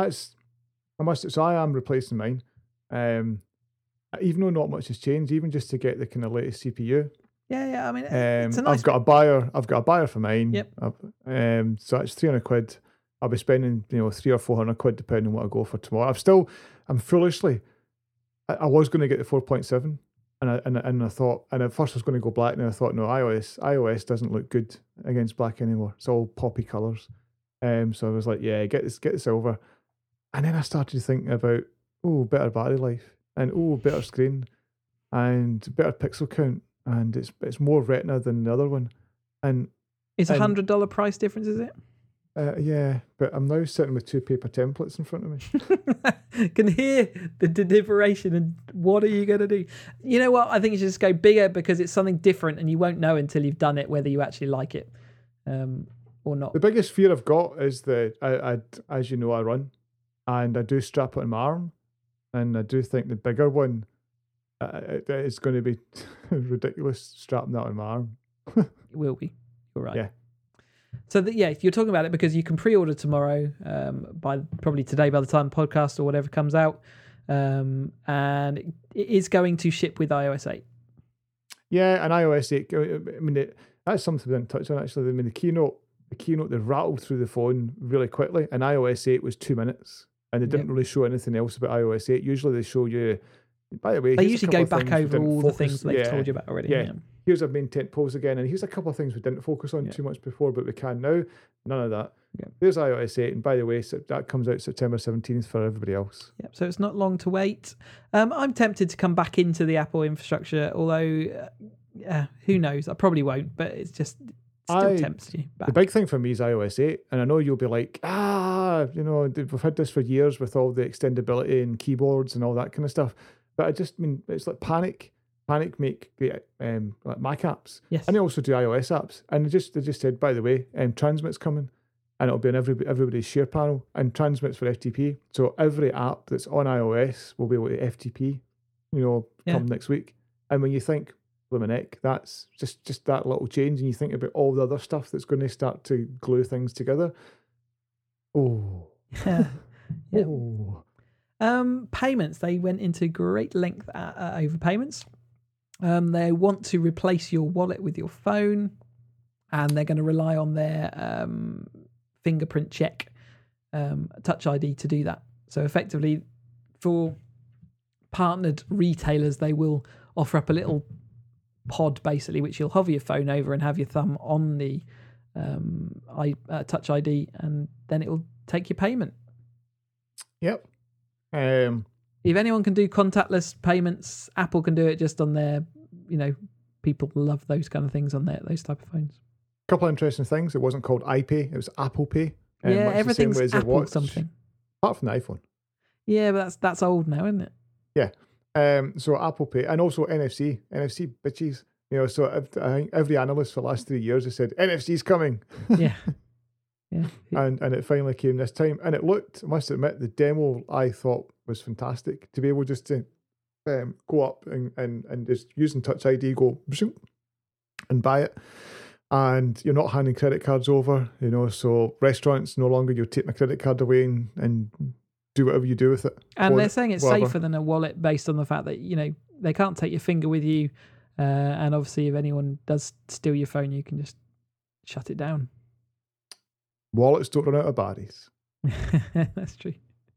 I am replacing mine. Even though not much has changed, even just to get the kind of latest CPU. Yeah. I mean, it's a nice. I've got a buyer for mine. Yep. So it's £300. I'll be spending, £300 or £400 depending on what I go for tomorrow. I'm foolishly, I was going to get the 4.7, and I thought, and at first I was going to go black, and I thought, no, iOS doesn't look good against black anymore. It's all poppy colours. So I was like, yeah, get the silver. And then I started thinking about, better battery life, and better screen, and better pixel count, and it's more retina than the other one. And it's $100 price difference, is it? Yeah, but I'm now sitting with 2 paper templates in front of me. Can hear the deliberation and what are you going to do? You know what? I think you should just go bigger because it's something different and you won't know until you've done it whether you actually like it or not. The biggest fear I've got is that, as you know, I run and I do strap it on my arm, and I do think the bigger one is going to be ridiculous strapping that on my arm. It will be. You're right. Yeah. So you're talking about it because you can pre-order tomorrow, by probably today by the time the podcast or whatever comes out, and it is going to ship with iOS 8. Yeah, and iOS 8. I mean, that's something we didn't touch on actually. I mean, the keynote they rattled through the phone really quickly, and iOS 8 was 2 minutes, and they didn't really show anything else about iOS 8. Usually they show you. By the way, they usually go back over all the things they've told you about already. Yeah. Here's our main tent poles again, and here's a couple of things we didn't focus on too much before, but we can now. None of that. Yeah. There's iOS 8, and by the way, so that comes out September 17th for everybody else. Yeah, so it's not long to wait. I'm tempted to come back into the Apple infrastructure, although who knows? I probably won't, but it still tempts you back. The big thing for me is iOS 8, and I know you'll be like, we've had this for years with all the extendability and keyboards and all that kind of stuff. But I just mean, it's like Panic make great like Mac apps. Yes. And they also do iOS apps. And they just said, by the way, Transmit's coming, and it'll be on everybody's share panel, and Transmit's for FTP. So every app that's on iOS will be able to FTP, come next week. And when you think, Lumineck, that's just that little change, and you think about all the other stuff that's going to start to glue things together. Oh. Yeah. Oh. Payments. They went into great length over payments. They want to replace your wallet with your phone, and they're going to rely on their fingerprint check, Touch ID to do that. So effectively, for partnered retailers, they will offer up a little pod, basically, which you'll hover your phone over and have your thumb on the Touch ID, and then it will take your payment. Yep. If anyone can do contactless payments, Apple can do it just on their, people love those kind of things on those type of phones. A couple of interesting things. It wasn't called iPay, it was Apple Pay. Yeah, everything's Apple something. Apart from the iPhone. Yeah, but that's old now, isn't it? Yeah. So Apple Pay, and also NFC bitches. So I think every analyst for the last 3 years has said NFC's coming. Yeah. Yeah. And it finally came this time, and it looked, I must admit, the demo I thought was fantastic, to be able just to go up and just using Touch ID, go and buy it, and you're not handing credit cards over, so restaurants no longer, you'll take my credit card away and do whatever you do with it. And they're saying it's safer than a wallet based on the fact that they can't take your finger with you, and obviously if anyone does steal your phone, you can just shut it down. Wallets don't run out of batteries. That's true.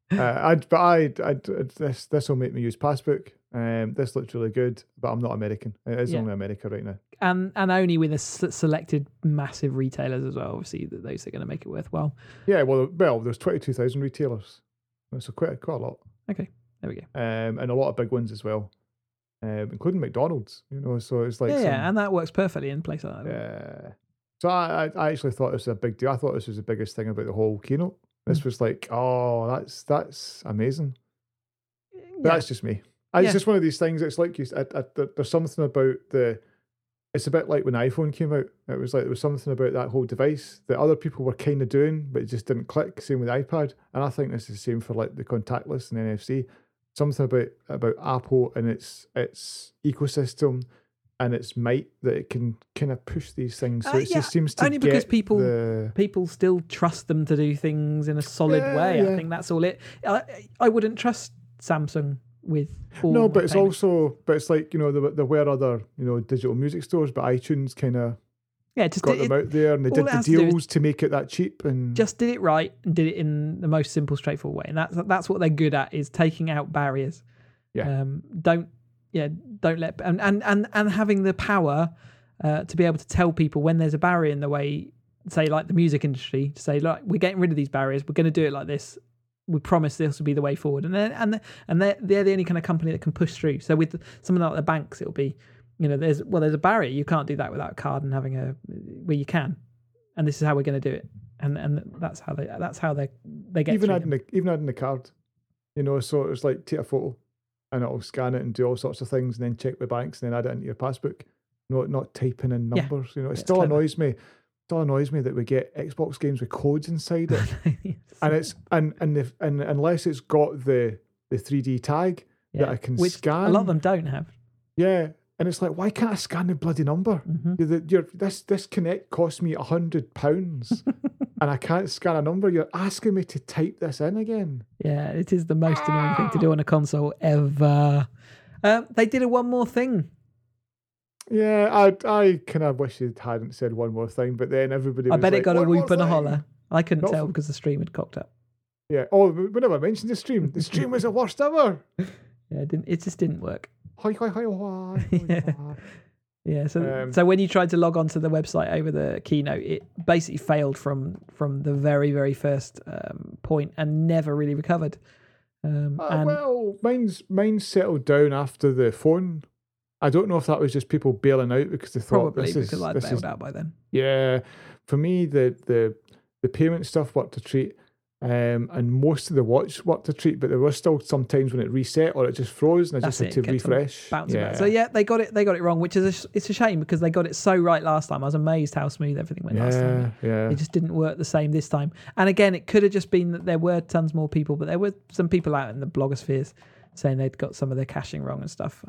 This will make me use Passbook. This looks really good, but I'm not American. It is only America right now, and only with a selected massive retailers as well. Obviously, those are going to make it worthwhile. Yeah, well, there's 22,000 retailers, so quite a lot. Okay, there we go. And a lot of big ones as well, including McDonald's. So it's like and that works perfectly in place like that. Yeah. So I actually thought this was a big deal. I thought this was the biggest thing about the whole keynote. This was like, oh, that's amazing. But that's just me. It's just one of these things. It's like there's something about it's a bit like when iPhone came out. It was like there was something about that whole device that other people were kind of doing, but it just didn't click. Same with iPad. And I think this is the same for like the contactless and NFC. Something about Apple and its ecosystem and its might that it can kind of push these things. So it just seems to only because people still trust them to do things in a solid way. Yeah. I think that's all it. I wouldn't trust Samsung with all. No, but it's also, it's like there were other digital music stores, but iTunes kind of got them out there, and they did the deals to make it that cheap, and just did it right and did it in the most simple, straightforward way, and that's what they're good at, is taking out barriers. Yeah. Don't let and having the power to be able to tell people when there's a barrier in the way, say like the music industry, to say, look, we're getting rid of these barriers, we're going to do it like this, we promise this will be the way forward, and they're the only kind of company that can push through. So with something like the banks, it'll be there's a barrier, you can't do that without a card and having where you can, and this is how we're going to do it. and that's how they get even through adding the card, so it's like take a photo and it'll scan it and do all sorts of things and then check the banks and then add it into your passbook. Not typing in numbers. It still clever. annoys me. Still annoys me that we get Xbox games with codes inside it, and it's and unless it's got the 3D tag that I can which scan. A lot of them don't have. Yeah, and it's like, why can't I scan the bloody number? This Connect cost me £100, and I can't scan a number. You're asking me to type this in again. Yeah, it is the most annoying thing to do on a console ever. They did a one more thing. Yeah, I kind of wish it hadn't said one more thing, but then everybody was I bet like, it got a "One whoop more and a thing." holler. I couldn't tell because the stream had cocked up. Yeah. Oh, we never mentioned the stream. The stream was the worst ever. Yeah, it just didn't work. Yeah. Yeah, so when you tried to log onto the website over the keynote, it basically failed from the very, very first point and never really recovered. Well, mine's settled down after the phone. I don't know if that was just people bailing out because they thought because I'd bailed out by then. Yeah, for me the payment stuff worked a treat, and most of the watch worked a treat, but there was still some times when it reset or it just froze and I just had to refresh. Back. So yeah, they got it wrong, which is it's a shame because they got it so right last time. I was amazed how smooth everything went last time. Yeah, it just didn't work the same this time. And again, it could have just been that there were tons more people, but there were some people out in the blogospheres saying they'd got some of their caching wrong and stuff.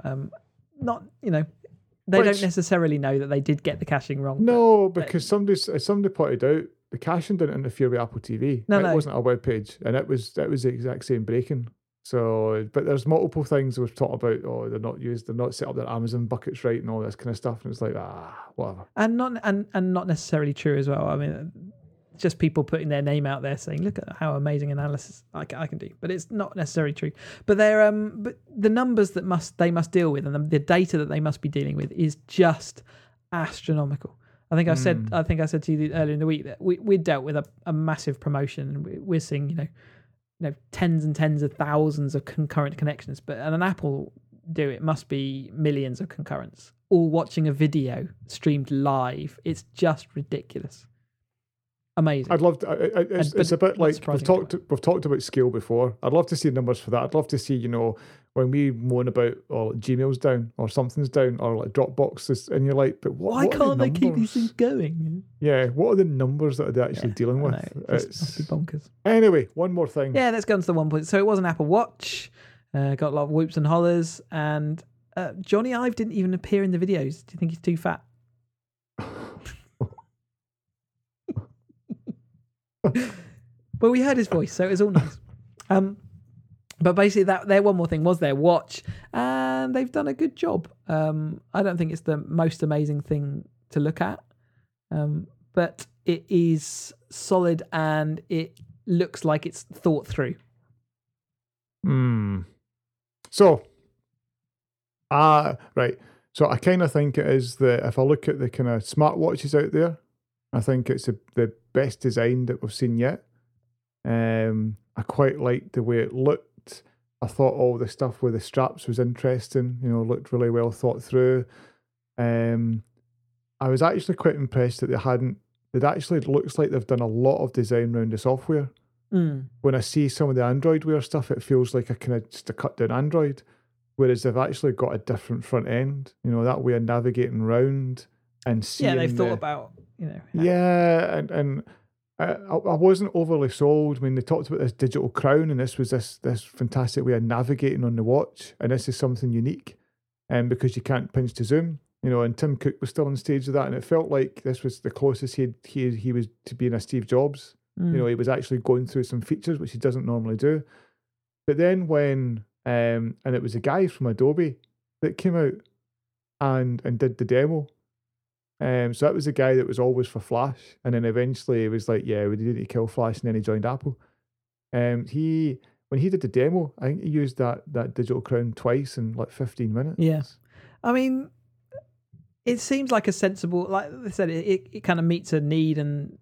They don't necessarily know that they did get the caching wrong. No, because somebody pointed out the caching didn't interfere with Apple TV. It wasn't a web page, and it was the exact same breaking. So, but there's multiple things we've talked about. Oh, they're not set up their Amazon buckets right, and all this kind of stuff. And it's like, whatever. And not necessarily true as well. I mean, just people putting their name out there saying, "Look at how amazing analysis I can do," but it's not necessarily true. But they're but the numbers that they must deal with and the data that they must be dealing with is just astronomical. I think I said to you earlier in the week that we dealt with a massive promotion and we're seeing tens and tens of thousands of concurrent connections, but an Apple it must be millions of concurrents all watching a video streamed live. It's just ridiculous. Amazing. I'd love to. It's a bit like we've talked about scale before. I'd love to see numbers for that. I'd love to see when we moan about Gmail's down or something's down or like Dropbox and you're like, but why can't they keep these things going? Yeah, what are the numbers that they're actually dealing with? It must be bonkers. Anyway, one more thing. Yeah, let's go on to the 1 point. So it was an Apple Watch. Got a lot of whoops and hollers, and Johnny Ive didn't even appear in the videos. Do you think he's too fat? But we heard his voice, so it was all nice. But basically, their one more thing was their watch, and they've done a good job. I don't think it's the most amazing thing to look at, but it is solid and it looks like it's thought through. So, right. So I kind of think it is if I look at the kind of smartwatches out there, I think it's the best design that we've seen yet. I quite liked the way it looked. I thought all the stuff with the straps was interesting. Looked really well thought through. I was actually quite impressed that it actually looks like they've done a lot of design around the software. When I see some of the Android Wear stuff, it feels like just a cut down Android. Whereas they've actually got a different front end, that way of navigating around and seeing. Yeah, they've thought about, Yeah, and I wasn't overly sold. I mean, they talked about this digital crown, and this was this fantastic way of navigating on the watch, and this is something unique, because you can't pinch to zoom, and Tim Cook was still on stage with that, and it felt like this was the closest he was to being a Steve Jobs. He was actually going through some features which he doesn't normally do. But then when and it was a guy from Adobe that came out and did the demo. So that was the guy that was always for Flash, and then eventually he was like, "Yeah, we need to kill Flash," and then he joined Apple. When he did the demo, I think he used that digital crown twice in like 15 minutes. Yeah, I mean, it seems like a sensible, like I said, it kind of meets a need, and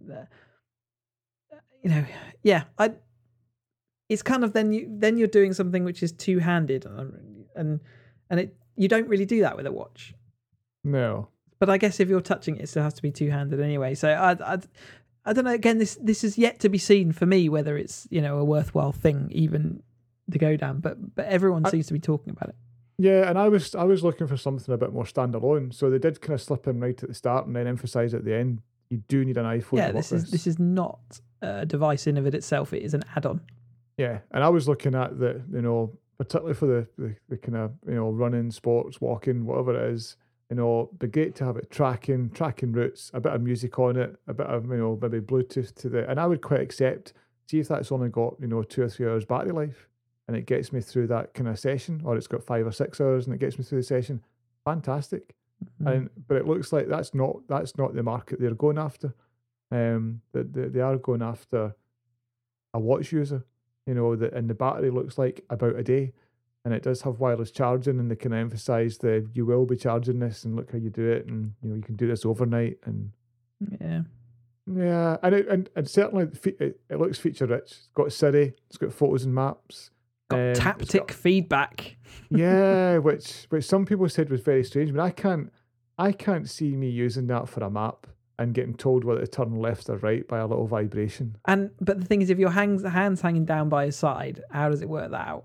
it's kind of then you're doing something which is two-handed, and you don't really do that with a watch. No. But I guess if you're touching it, it still has to be two-handed anyway. So I don't know. Again, this is yet to be seen for me whether it's a worthwhile thing even to go down. But everyone seems to be talking about it. Yeah, and I was looking for something a bit more standalone. So they did kind of slip in right at the start and then emphasize at the end. You do need an iPhone. Yeah, to work this is not a device in of it itself. It is an add-on. Yeah, and I was looking at the particularly for the kind of running, sports, walking, whatever it is. Be great to have it tracking routes, a bit of music on it, a bit of maybe Bluetooth to the, and I would quite accept. See if that's only got 2 or 3 hours battery life, and it gets me through that kind of session, or it's got 5 or 6 hours and it gets me through the session. Fantastic, but it looks like that's not the market they're going after. They are going after a watch user, and the battery looks like about a day. And it does have wireless charging, and they can emphasize that you will be charging this, and look how you do it, and you can do this overnight, and yeah, and certainly it looks feature rich. It's got Siri, it's got photos and maps, got taptic feedback. Yeah, which some people said was very strange, but I can't see me using that for a map and getting told whether to turn left or right by a little vibration. But the thing is, if your hands hanging down by his side, how does it work that out?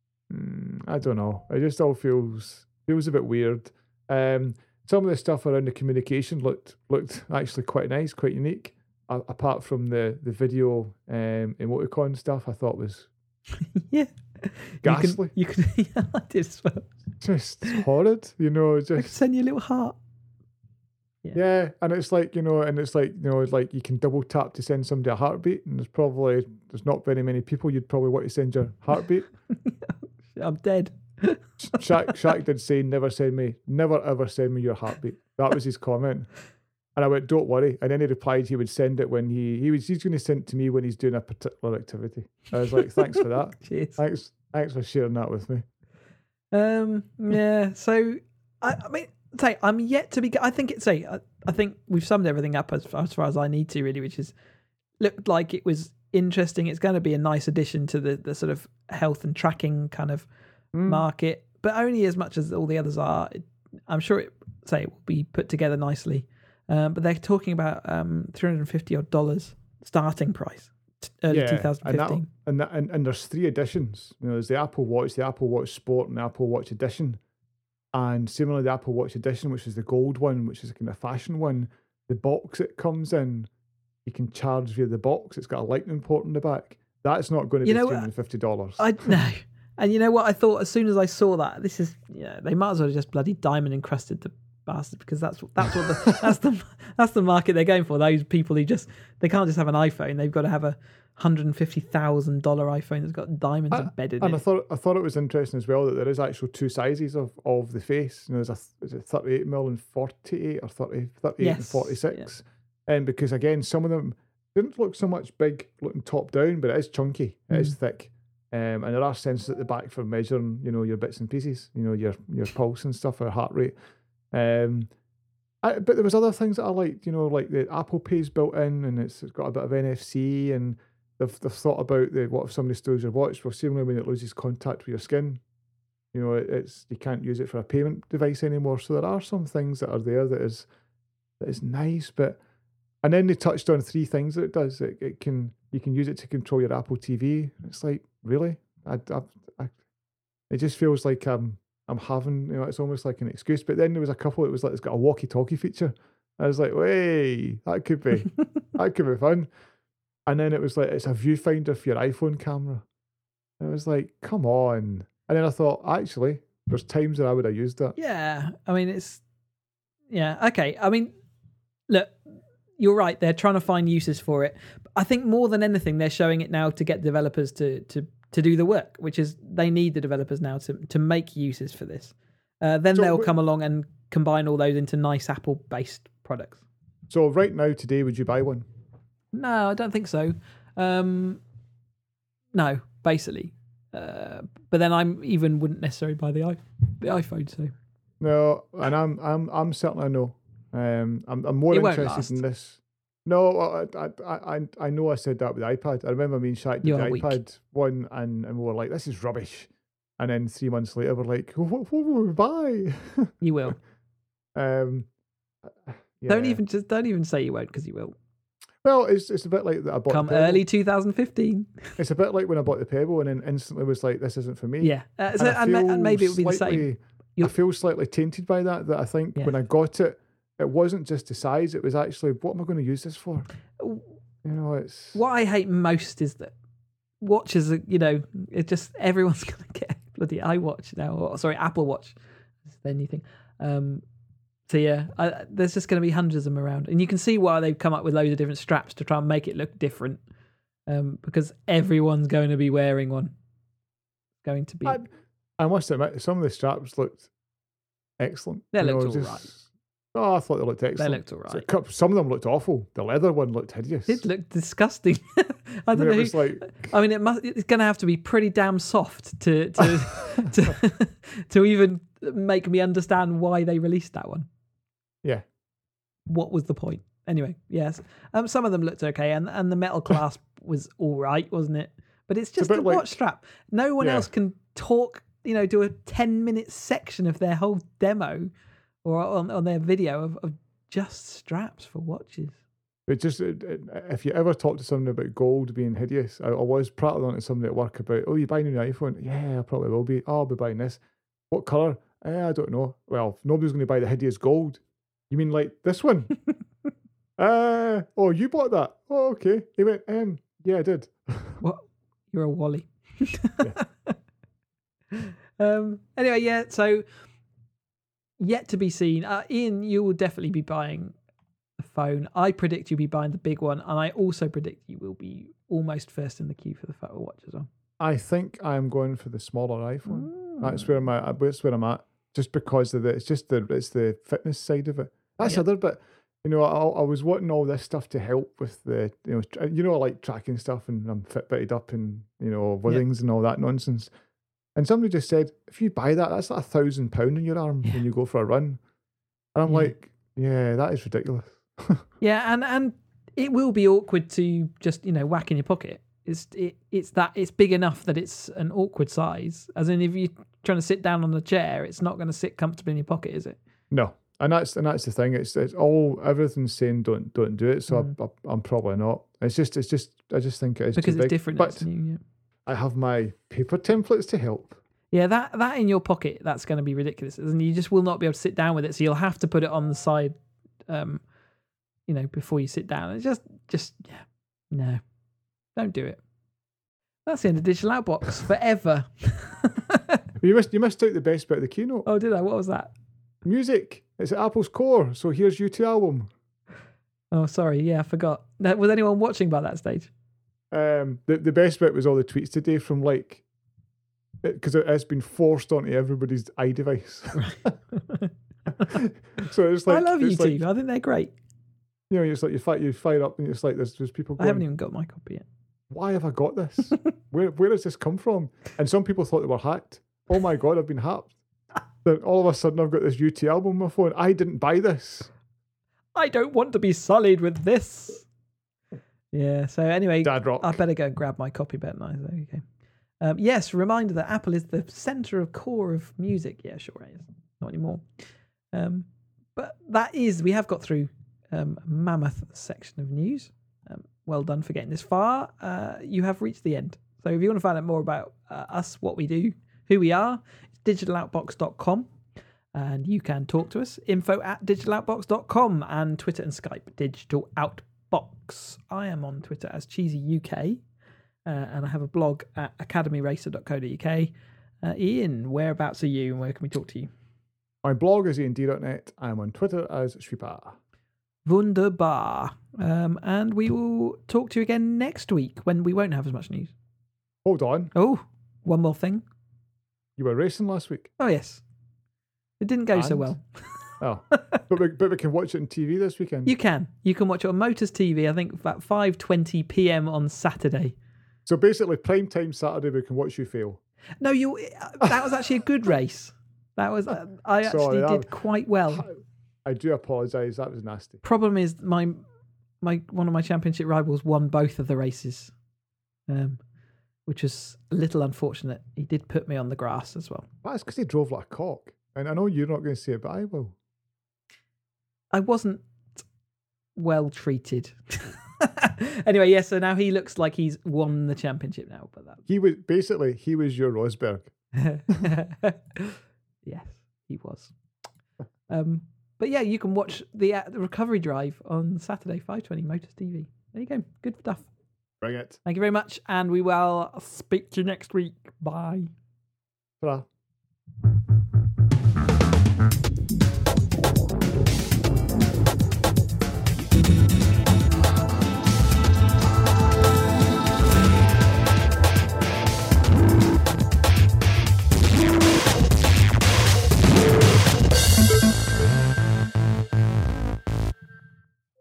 I don't know. It just all feels a bit weird. Some of the stuff around the communication looked actually quite nice, quite unique. Apart from the video emoticon stuff, I thought was ghastly. You can yeah, I did as well. Just horrid, Just I could send you a little heart. Yeah, and it's like like you can double tap to send somebody a heartbeat, and there's not very many people you'd probably want to send your heartbeat. I'm dead. Shaq did say, never ever send me your heartbeat. That was his comment. And I went, don't worry. And then he replied he would send it when he's going to send it to me when he's doing a particular activity. I was like, thanks for that. Cheers. Thanks for sharing that with me. Yeah. So I mean, I'm yet to be. I think we've summed everything up as far as I need to, really, which is looked like it was interesting. It's going to be a nice addition to the sort of health and tracking kind of market, but only as much as all the others are. I'm sure it will be put together nicely. But they're talking about $350 starting price, early 2015. And there's 3 editions. There's the Apple Watch Sport, and the Apple Watch Edition. And similarly, the Apple Watch Edition, which is the gold one, which is a kind of fashion one, the box it comes in, you can charge via the box. It's got a lightning port in the back. That's not going to be $350. I know. And you know what? I thought as soon as I saw that, this is they might as well just bloody diamond encrusted the bastard, because that's the market they're going for. Those people who they can't just have an iPhone. They've got to have a $150,000 iPhone that's got diamonds embedded in it. And I thought it was interesting as well that there is actually 2 sizes of the face. There's is it 38mm and 48, or 38 and 46. And because again, some of them didn't look so much big looking top down, but it is chunky, it is thick. And there are sensors at the back for measuring, your bits and pieces, your pulse and stuff, or heart rate. But there was other things that I liked, like the Apple Pay's built in, and it's got a bit of NFC, and they've thought about what if somebody steals your watch? Well, similarly when it loses contact with your skin, you can't use it for a payment device anymore. So there are some things that are there that is nice, but. And then they touched on 3 things that it does. You can use it to control your Apple TV. It's like, really? It just feels like I'm having, it's almost like an excuse. But then there was a couple that was like, it's got a walkie-talkie feature. I was like, wait, that could be fun. And then it was like, it's a viewfinder for your iPhone camera. And I was like, come on. And then I thought, actually, there's times that I would have used that. Yeah. I mean, okay. I mean, look, you're right. They're trying to find uses for it. I think more than anything, they're showing it now to get developers to do the work, which is they need the developers now to make uses for this. Then they'll come along and combine all those into nice Apple-based products. So right now, today, would you buy one? No, I don't think so. No, basically. But then I even wouldn't necessarily buy the iPhone. So no, and I'm certainly a no. I'm more interested in this. No, I know I said that with the iPad. I remember me and Shaq did the iPad one, and we were like, this is rubbish. And then 3 months later, we're like, what will we buy? You will. Yeah. Don't even say you won't, because you will. Well, it's a bit like that. I bought Come the Pebble. early 2015. It's a bit like when I bought the Pebble and then instantly was like, this isn't for me. Yeah. And I And maybe it would be the slightly- same. I feel slightly tainted by that. That I think Yeah. when I got it, it wasn't just the size. It was actually, what am I going to use this for? You know, it's What I hate most is that watches are, it's just everyone's going to get a bloody iWatch now. Or, sorry, Apple Watch. That's their new thing. So yeah, there's just going to be hundreds of them around. And you can see why they've come up with loads of different straps to try and make it look different. Because everyone's going to be wearing one. Going to be... I must admit, some of the straps looked excellent. They You know, looked all right. Oh, I thought they looked excellent. They looked all right. So, some of them looked awful. The leather one looked hideous. It looked disgusting. I don't know. It was like, I mean, it's going to have to be pretty damn soft to to even make me understand why they released that one. yeah. What was the point? Anyway, yes. Some of them looked okay, and the metal clasp was all right, wasn't it? But it's just bit a like- watch strap. No one Yeah. else can talk, do a 10-minute section of their whole demo or on their video of just straps for watches. It just, if you ever talk to somebody about gold being hideous, I was prattling on to somebody at work about, oh, you buying a new iPhone? Yeah, I probably will be. Oh, I'll be buying this. What colour? I don't know. Well, nobody's going to buy the hideous gold. You mean like this one? Oh, you bought that? Oh, okay. He went, yeah, I did. What? You're a Wally. Anyway, yeah, so yet to be seen. Ian, you will definitely be buying the phone. I predict you'll be buying the big one, and I also predict you will be almost first in the queue for the photo watch as well. I think I'm going for the smaller iPhone. That's where I'm at. Just because of it's the fitness side of it. That's Yeah. other bit. I was wanting all this stuff to help with the, I like tracking stuff and I'm Fitbitted up and, Withings and all that nonsense. And somebody just said, if you buy that, that's like £1,000 in your arm when you go for a run. And I'm like, yeah, that is ridiculous. Yeah, and it will be awkward to just, whack in your pocket. It's big enough that it's an awkward size. As in, if you're trying to sit down on a chair, it's not going to sit comfortably in your pocket, is it? No. And that's the thing. It's all everything's saying don't do it. So I'm probably not. It's just I just think it is Because too it's big. different. But It's new, yeah. I have my paper templates to help. Yeah, that in your pocket, that's going to be ridiculous. And you just will not be able to sit down with it. So you'll have to put it on the side, before you sit down. It's just no, don't do it. That's the end of Digital Outbox forever. You missed out the best bit of the keynote. Oh, did I? What was that? Music. It's at Apple's core. So here's U2 album. Oh, sorry. Yeah, I forgot. Was anyone watching by that stage? The best bit was all the tweets today from because it's been forced onto everybody's iDevice. So it's like I love it's YouTube. I think they're great. It's like you fire up and it's like there's people I going, haven't even got my copy yet. why have I got this? Where does this come from? And some people thought they were hacked. Oh my God, I've been hacked. Then all of a sudden I've got this UT album on my phone. I didn't buy this. I don't want to be sullied with this. Yeah, so anyway, Dad rock. I better go and grab my copy, better I? There you go. Yes, reminder that Apple is the center of core of music. Yeah, sure it is. Not anymore. But we have got through a mammoth section of news. Well done for getting this far. You have reached the end. So if you want to find out more about us, what we do, who we are, it's digitaloutbox.com. And you can talk to us, info@digitaloutbox.com, and Twitter and Skype, digitaloutbox. I am on Twitter as CheesyUK, and I have a blog at academyracer.co.uk. Ian, whereabouts are you and where can we talk to you? My blog is iand.net. I'm on Twitter as Shripa. Wunderbar. And we will talk to you again next week when we won't have as much news. Hold on. Oh, one more thing. You were racing last week. Oh, yes. It didn't go so And? well. Oh. but we can watch it on TV this weekend. You can watch it on Motors TV, I think about 5:20 p.m. on Saturday. So basically, prime time Saturday, we can watch you fail. No, that was actually a good race. That was I actually did quite well. I do apologise. That was nasty. Problem is my one of my championship rivals won both of the races, which was a little unfortunate. He did put me on the grass as well. That's because he drove like a cock. And I know you're not going to say it, but I will. I wasn't well treated. Anyway, yeah. So now he looks like he's won the championship now. But that. He was your Rosberg. Yes, he was. But yeah, you can watch the recovery drive on Saturday, 5:20 Motors TV. There you go. Good stuff. Bring it. Thank you very much, and we will speak to you next week. Bye. Ta-ra.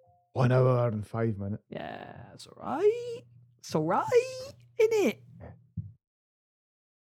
One hour and 5 minutes. Yeah, it's all right. It's all right, innit?